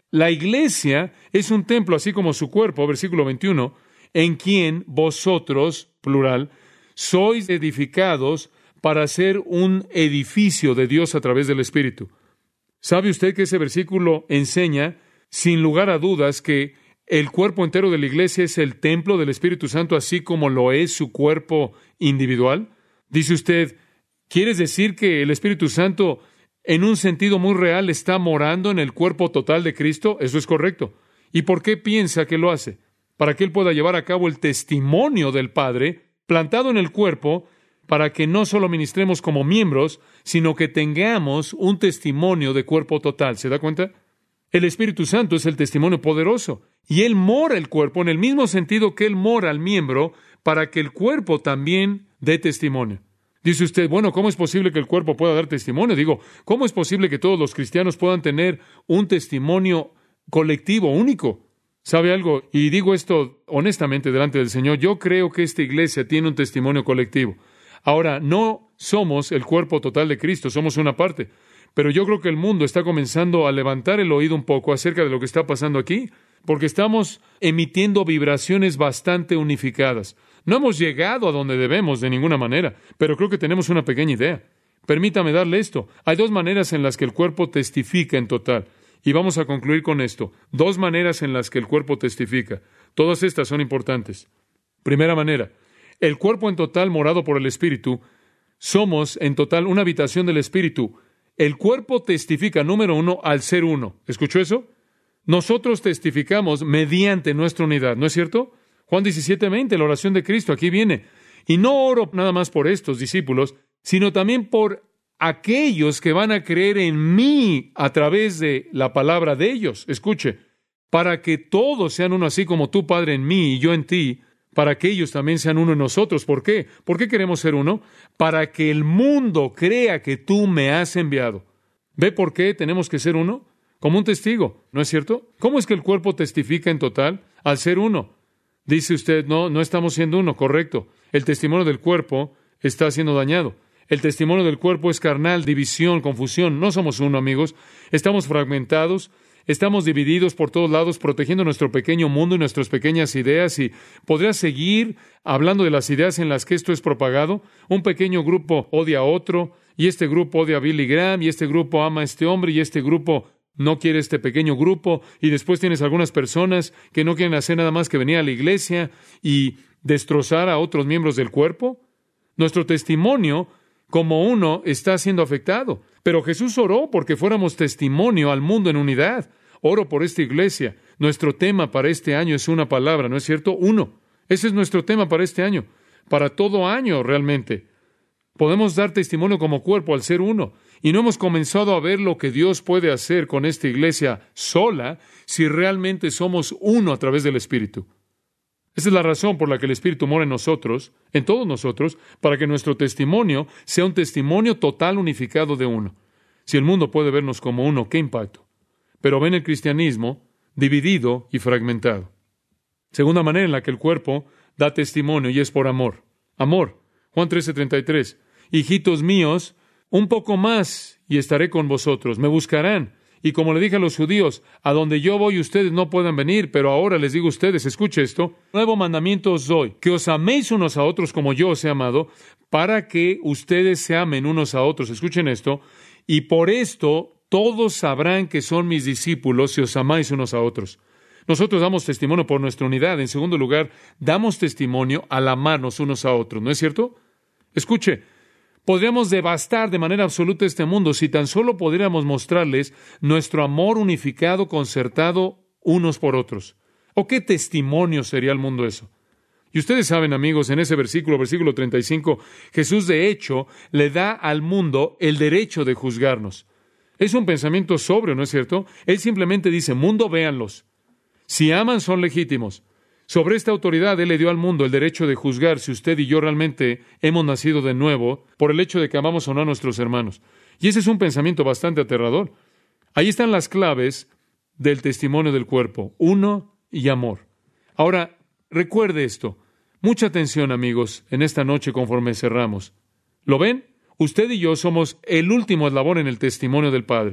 La iglesia es un templo, así como su cuerpo, versículo 21, en quien vosotros, plural, sois edificados para ser un edificio de Dios a través del Espíritu. ¿Sabe usted que ese versículo enseña, sin lugar a dudas, que el cuerpo entero de la iglesia es el templo del Espíritu Santo, así como lo es su cuerpo individual? Dice usted, ¿quieres decir que el Espíritu Santo, en un sentido muy real, está morando en el cuerpo total de Cristo? Eso es correcto. ¿Y por qué piensa que lo hace? Para que Él pueda llevar a cabo el testimonio del Padre, plantado en el cuerpo, para que no solo ministremos como miembros, sino que tengamos un testimonio de cuerpo total. ¿Se da cuenta? El Espíritu Santo es el testimonio poderoso, y Él mora el cuerpo en el mismo sentido que Él mora al miembro, para que el cuerpo también dé testimonio. Dice usted, bueno, ¿cómo es posible que el cuerpo pueda dar testimonio? Digo, ¿cómo es posible que todos los cristianos puedan tener un testimonio colectivo, único? ¿Sabe algo? Y digo esto honestamente delante del Señor, yo creo que esta iglesia tiene un testimonio colectivo. Ahora, no somos el cuerpo total de Cristo, somos una parte. Pero yo creo que el mundo está comenzando a levantar el oído un poco acerca de lo que está pasando aquí, porque estamos emitiendo vibraciones bastante unificadas. No hemos llegado a donde debemos de ninguna manera, pero creo que tenemos una pequeña idea. Permítame darle esto. Hay dos maneras en las que el cuerpo testifica en total. Y vamos a concluir con esto. Dos maneras en las que el cuerpo testifica. Todas estas son importantes. Primera manera, el cuerpo en total morado por el Espíritu, somos en total una habitación del Espíritu. El cuerpo testifica, número uno, al ser uno. ¿Escuchó eso? Nosotros testificamos mediante nuestra unidad, ¿no es cierto? Juan 17:20, la oración de Cristo, aquí viene. Y no oro nada más por estos discípulos, sino también por aquellos que van a creer en mí a través de la palabra de ellos. Escuche, para que todos sean uno así como tú, Padre, en mí y yo en ti, para que ellos también sean uno en nosotros. ¿Por qué? ¿Por qué queremos ser uno? Para que el mundo crea que tú me has enviado. ¿Ve por qué tenemos que ser uno? Como un testigo, ¿no es cierto? ¿Cómo es que el cuerpo testifica en total? Al ser uno. Dice usted, no estamos siendo uno, correcto. El testimonio del cuerpo está siendo dañado. El testimonio del cuerpo es carnal, división, confusión. No somos uno, amigos. Estamos fragmentados. Estamos divididos por todos lados, protegiendo nuestro pequeño mundo y nuestras pequeñas ideas. Y podría seguir hablando de las ideas en las que esto es propagado. Un pequeño grupo odia a otro, y este grupo odia a Billy Graham, y este grupo ama a este hombre, y este grupo no quiere este pequeño grupo. Y después tienes algunas personas que no quieren hacer nada más que venir a la iglesia y destrozar a otros miembros del cuerpo. Nuestro testimonio como uno está siendo afectado. Pero Jesús oró porque fuéramos testimonio al mundo en unidad. Oro por esta iglesia. Nuestro tema para este año es una palabra, ¿no es cierto? Uno. Ese es nuestro tema para este año. Para todo año, realmente. Podemos dar testimonio como cuerpo al ser uno. Y no hemos comenzado a ver lo que Dios puede hacer con esta iglesia sola si realmente somos uno a través del Espíritu. Esa es la razón por la que el Espíritu mora en nosotros, en todos nosotros, para que nuestro testimonio sea un testimonio total unificado de uno. Si el mundo puede vernos como uno, ¿qué impacto? Pero ven el cristianismo dividido y fragmentado. Segunda manera en la que el cuerpo da testimonio, y es por amor. Amor. Juan 13:33. Hijitos míos, un poco más y estaré con vosotros. Me buscarán. Y como le dije a los judíos, a donde yo voy ustedes no pueden venir, pero ahora les digo a ustedes, escuche esto, nuevo mandamiento os doy, que os améis unos a otros como yo os he amado, para que ustedes se amen unos a otros. Escuchen esto. Y por esto todos sabrán que son mis discípulos si os amáis unos a otros. Nosotros damos testimonio por nuestra unidad. En segundo lugar, damos testimonio al amarnos unos a otros. ¿No es cierto? Escuche, podríamos devastar de manera absoluta este mundo si tan solo pudiéramos mostrarles nuestro amor unificado, concertado unos por otros. ¿O qué testimonio sería el mundo eso? Y ustedes saben, amigos, en ese versículo 35, Jesús de hecho le da al mundo el derecho de juzgarnos. Es un pensamiento sobrio, ¿no es cierto? Él simplemente dice, mundo, véanlos. Si aman, son legítimos. Sobre esta autoridad, Él le dio al mundo el derecho de juzgar si usted y yo realmente hemos nacido de nuevo por el hecho de que amamos o no a nuestros hermanos. Y ese es un pensamiento bastante aterrador. Ahí están las claves del testimonio del cuerpo. Uno y amor. Ahora, recuerde esto. Mucha atención, amigos, en esta noche conforme cerramos. ¿Lo ven? Usted y yo somos el último eslabón en el testimonio del Padre.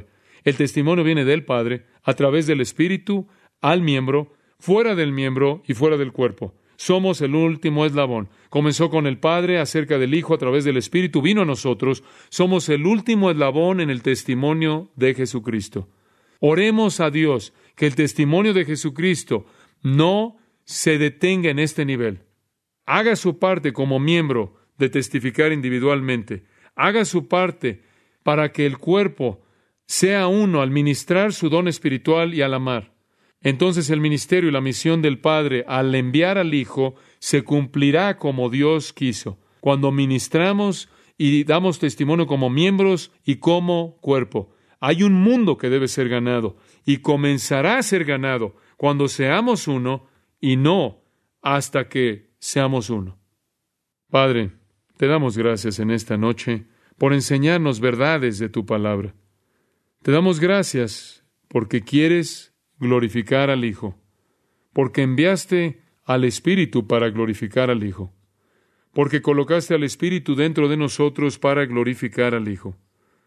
El testimonio viene del Padre, a través del Espíritu, al miembro, fuera del miembro y fuera del cuerpo. Somos el último eslabón. Comenzó con el Padre, acerca del Hijo, a través del Espíritu, vino a nosotros. Somos el último eslabón en el testimonio de Jesucristo. Oremos a Dios que el testimonio de Jesucristo no se detenga en este nivel. Haga su parte como miembro de testificar individualmente. Haga su parte para que el cuerpo sea uno al ministrar su don espiritual y al amar. Entonces el ministerio y la misión del Padre al enviar al Hijo se cumplirá como Dios quiso, cuando ministramos y damos testimonio como miembros y como cuerpo. Hay un mundo que debe ser ganado y comenzará a ser ganado cuando seamos uno y no hasta que seamos uno. Padre, te damos gracias en esta noche por enseñarnos verdades de tu palabra. Te damos gracias porque quieres glorificar al Hijo, porque enviaste al Espíritu para glorificar al Hijo, porque colocaste al Espíritu dentro de nosotros para glorificar al Hijo.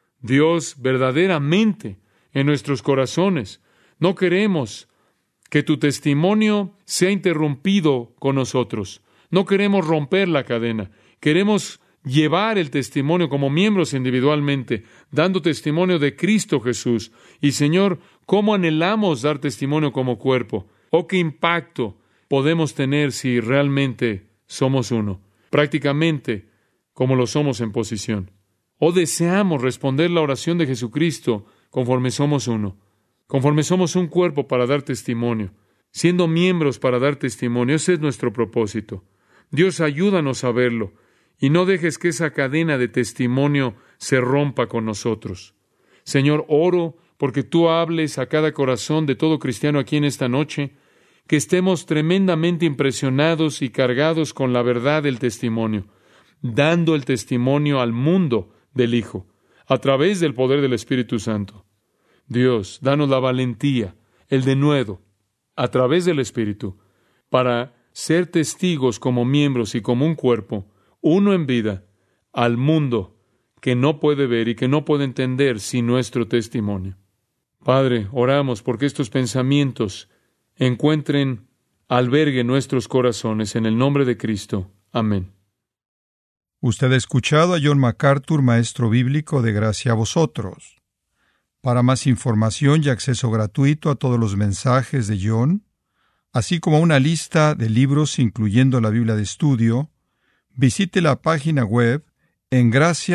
Dios, verdaderamente, en nuestros corazones, no queremos que tu testimonio sea interrumpido con nosotros. No queremos romper la cadena. Queremos llevar el testimonio como miembros individualmente, dando testimonio de Cristo Jesús. Y Señor, ¿cómo anhelamos dar testimonio como cuerpo? ¿O qué impacto podemos tener si realmente somos uno? Prácticamente como lo somos en posición. ¿O deseamos responder la oración de Jesucristo conforme somos uno? Conforme somos un cuerpo para dar testimonio, siendo miembros para dar testimonio. Ese es nuestro propósito. Dios, ayúdanos a verlo. Y no dejes que esa cadena de testimonio se rompa con nosotros. Señor, oro porque tú hables a cada corazón de todo cristiano aquí en esta noche, que estemos tremendamente impresionados y cargados con la verdad del testimonio, dando el testimonio al mundo del Hijo, a través del poder del Espíritu Santo. Dios, danos la valentía, el denuedo, a través del Espíritu, para ser testigos como miembros y como un cuerpo, uno en vida, al mundo que no puede ver y que no puede entender sin nuestro testimonio. Padre, oramos porque estos pensamientos encuentren albergue en nuestros corazones en el nombre de Cristo. Amén. Usted ha escuchado a John MacArthur, maestro bíblico de Gracia a Vosotros. Para más información y acceso gratuito a todos los mensajes de John, así como una lista de libros incluyendo la Biblia de estudio, visite la página web en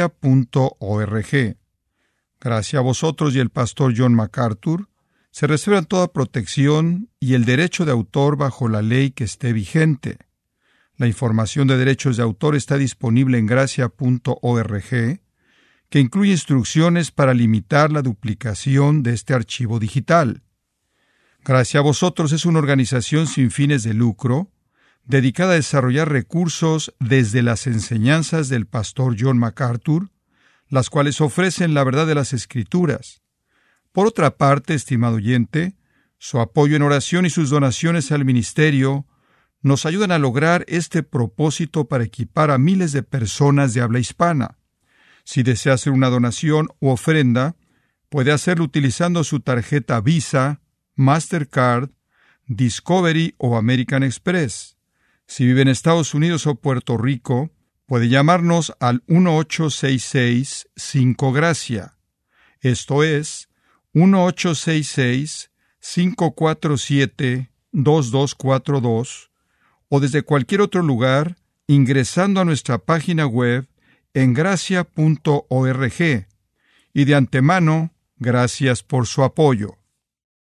gracia.org. Gracia a Vosotros y el pastor John MacArthur se reservan toda protección y el derecho de autor bajo la ley que esté vigente. La información de derechos de autor está disponible en gracia.org, que incluye instrucciones para limitar la duplicación de este archivo digital. Gracia a Vosotros es una organización sin fines de lucro, dedicada a desarrollar recursos desde las enseñanzas del pastor John MacArthur, las cuales ofrecen la verdad de las Escrituras. Por otra parte, estimado oyente, su apoyo en oración y sus donaciones al ministerio nos ayudan a lograr este propósito para equipar a miles de personas de habla hispana. Si desea hacer una donación u ofrenda, puede hacerlo utilizando su tarjeta Visa, Mastercard, Discovery o American Express. Si vive en Estados Unidos o Puerto Rico, puede llamarnos al 1-866-5-GRACIA. Esto es 1-866-547-2242, o desde cualquier otro lugar ingresando a nuestra página web en gracia.org. Y de antemano, gracias por su apoyo.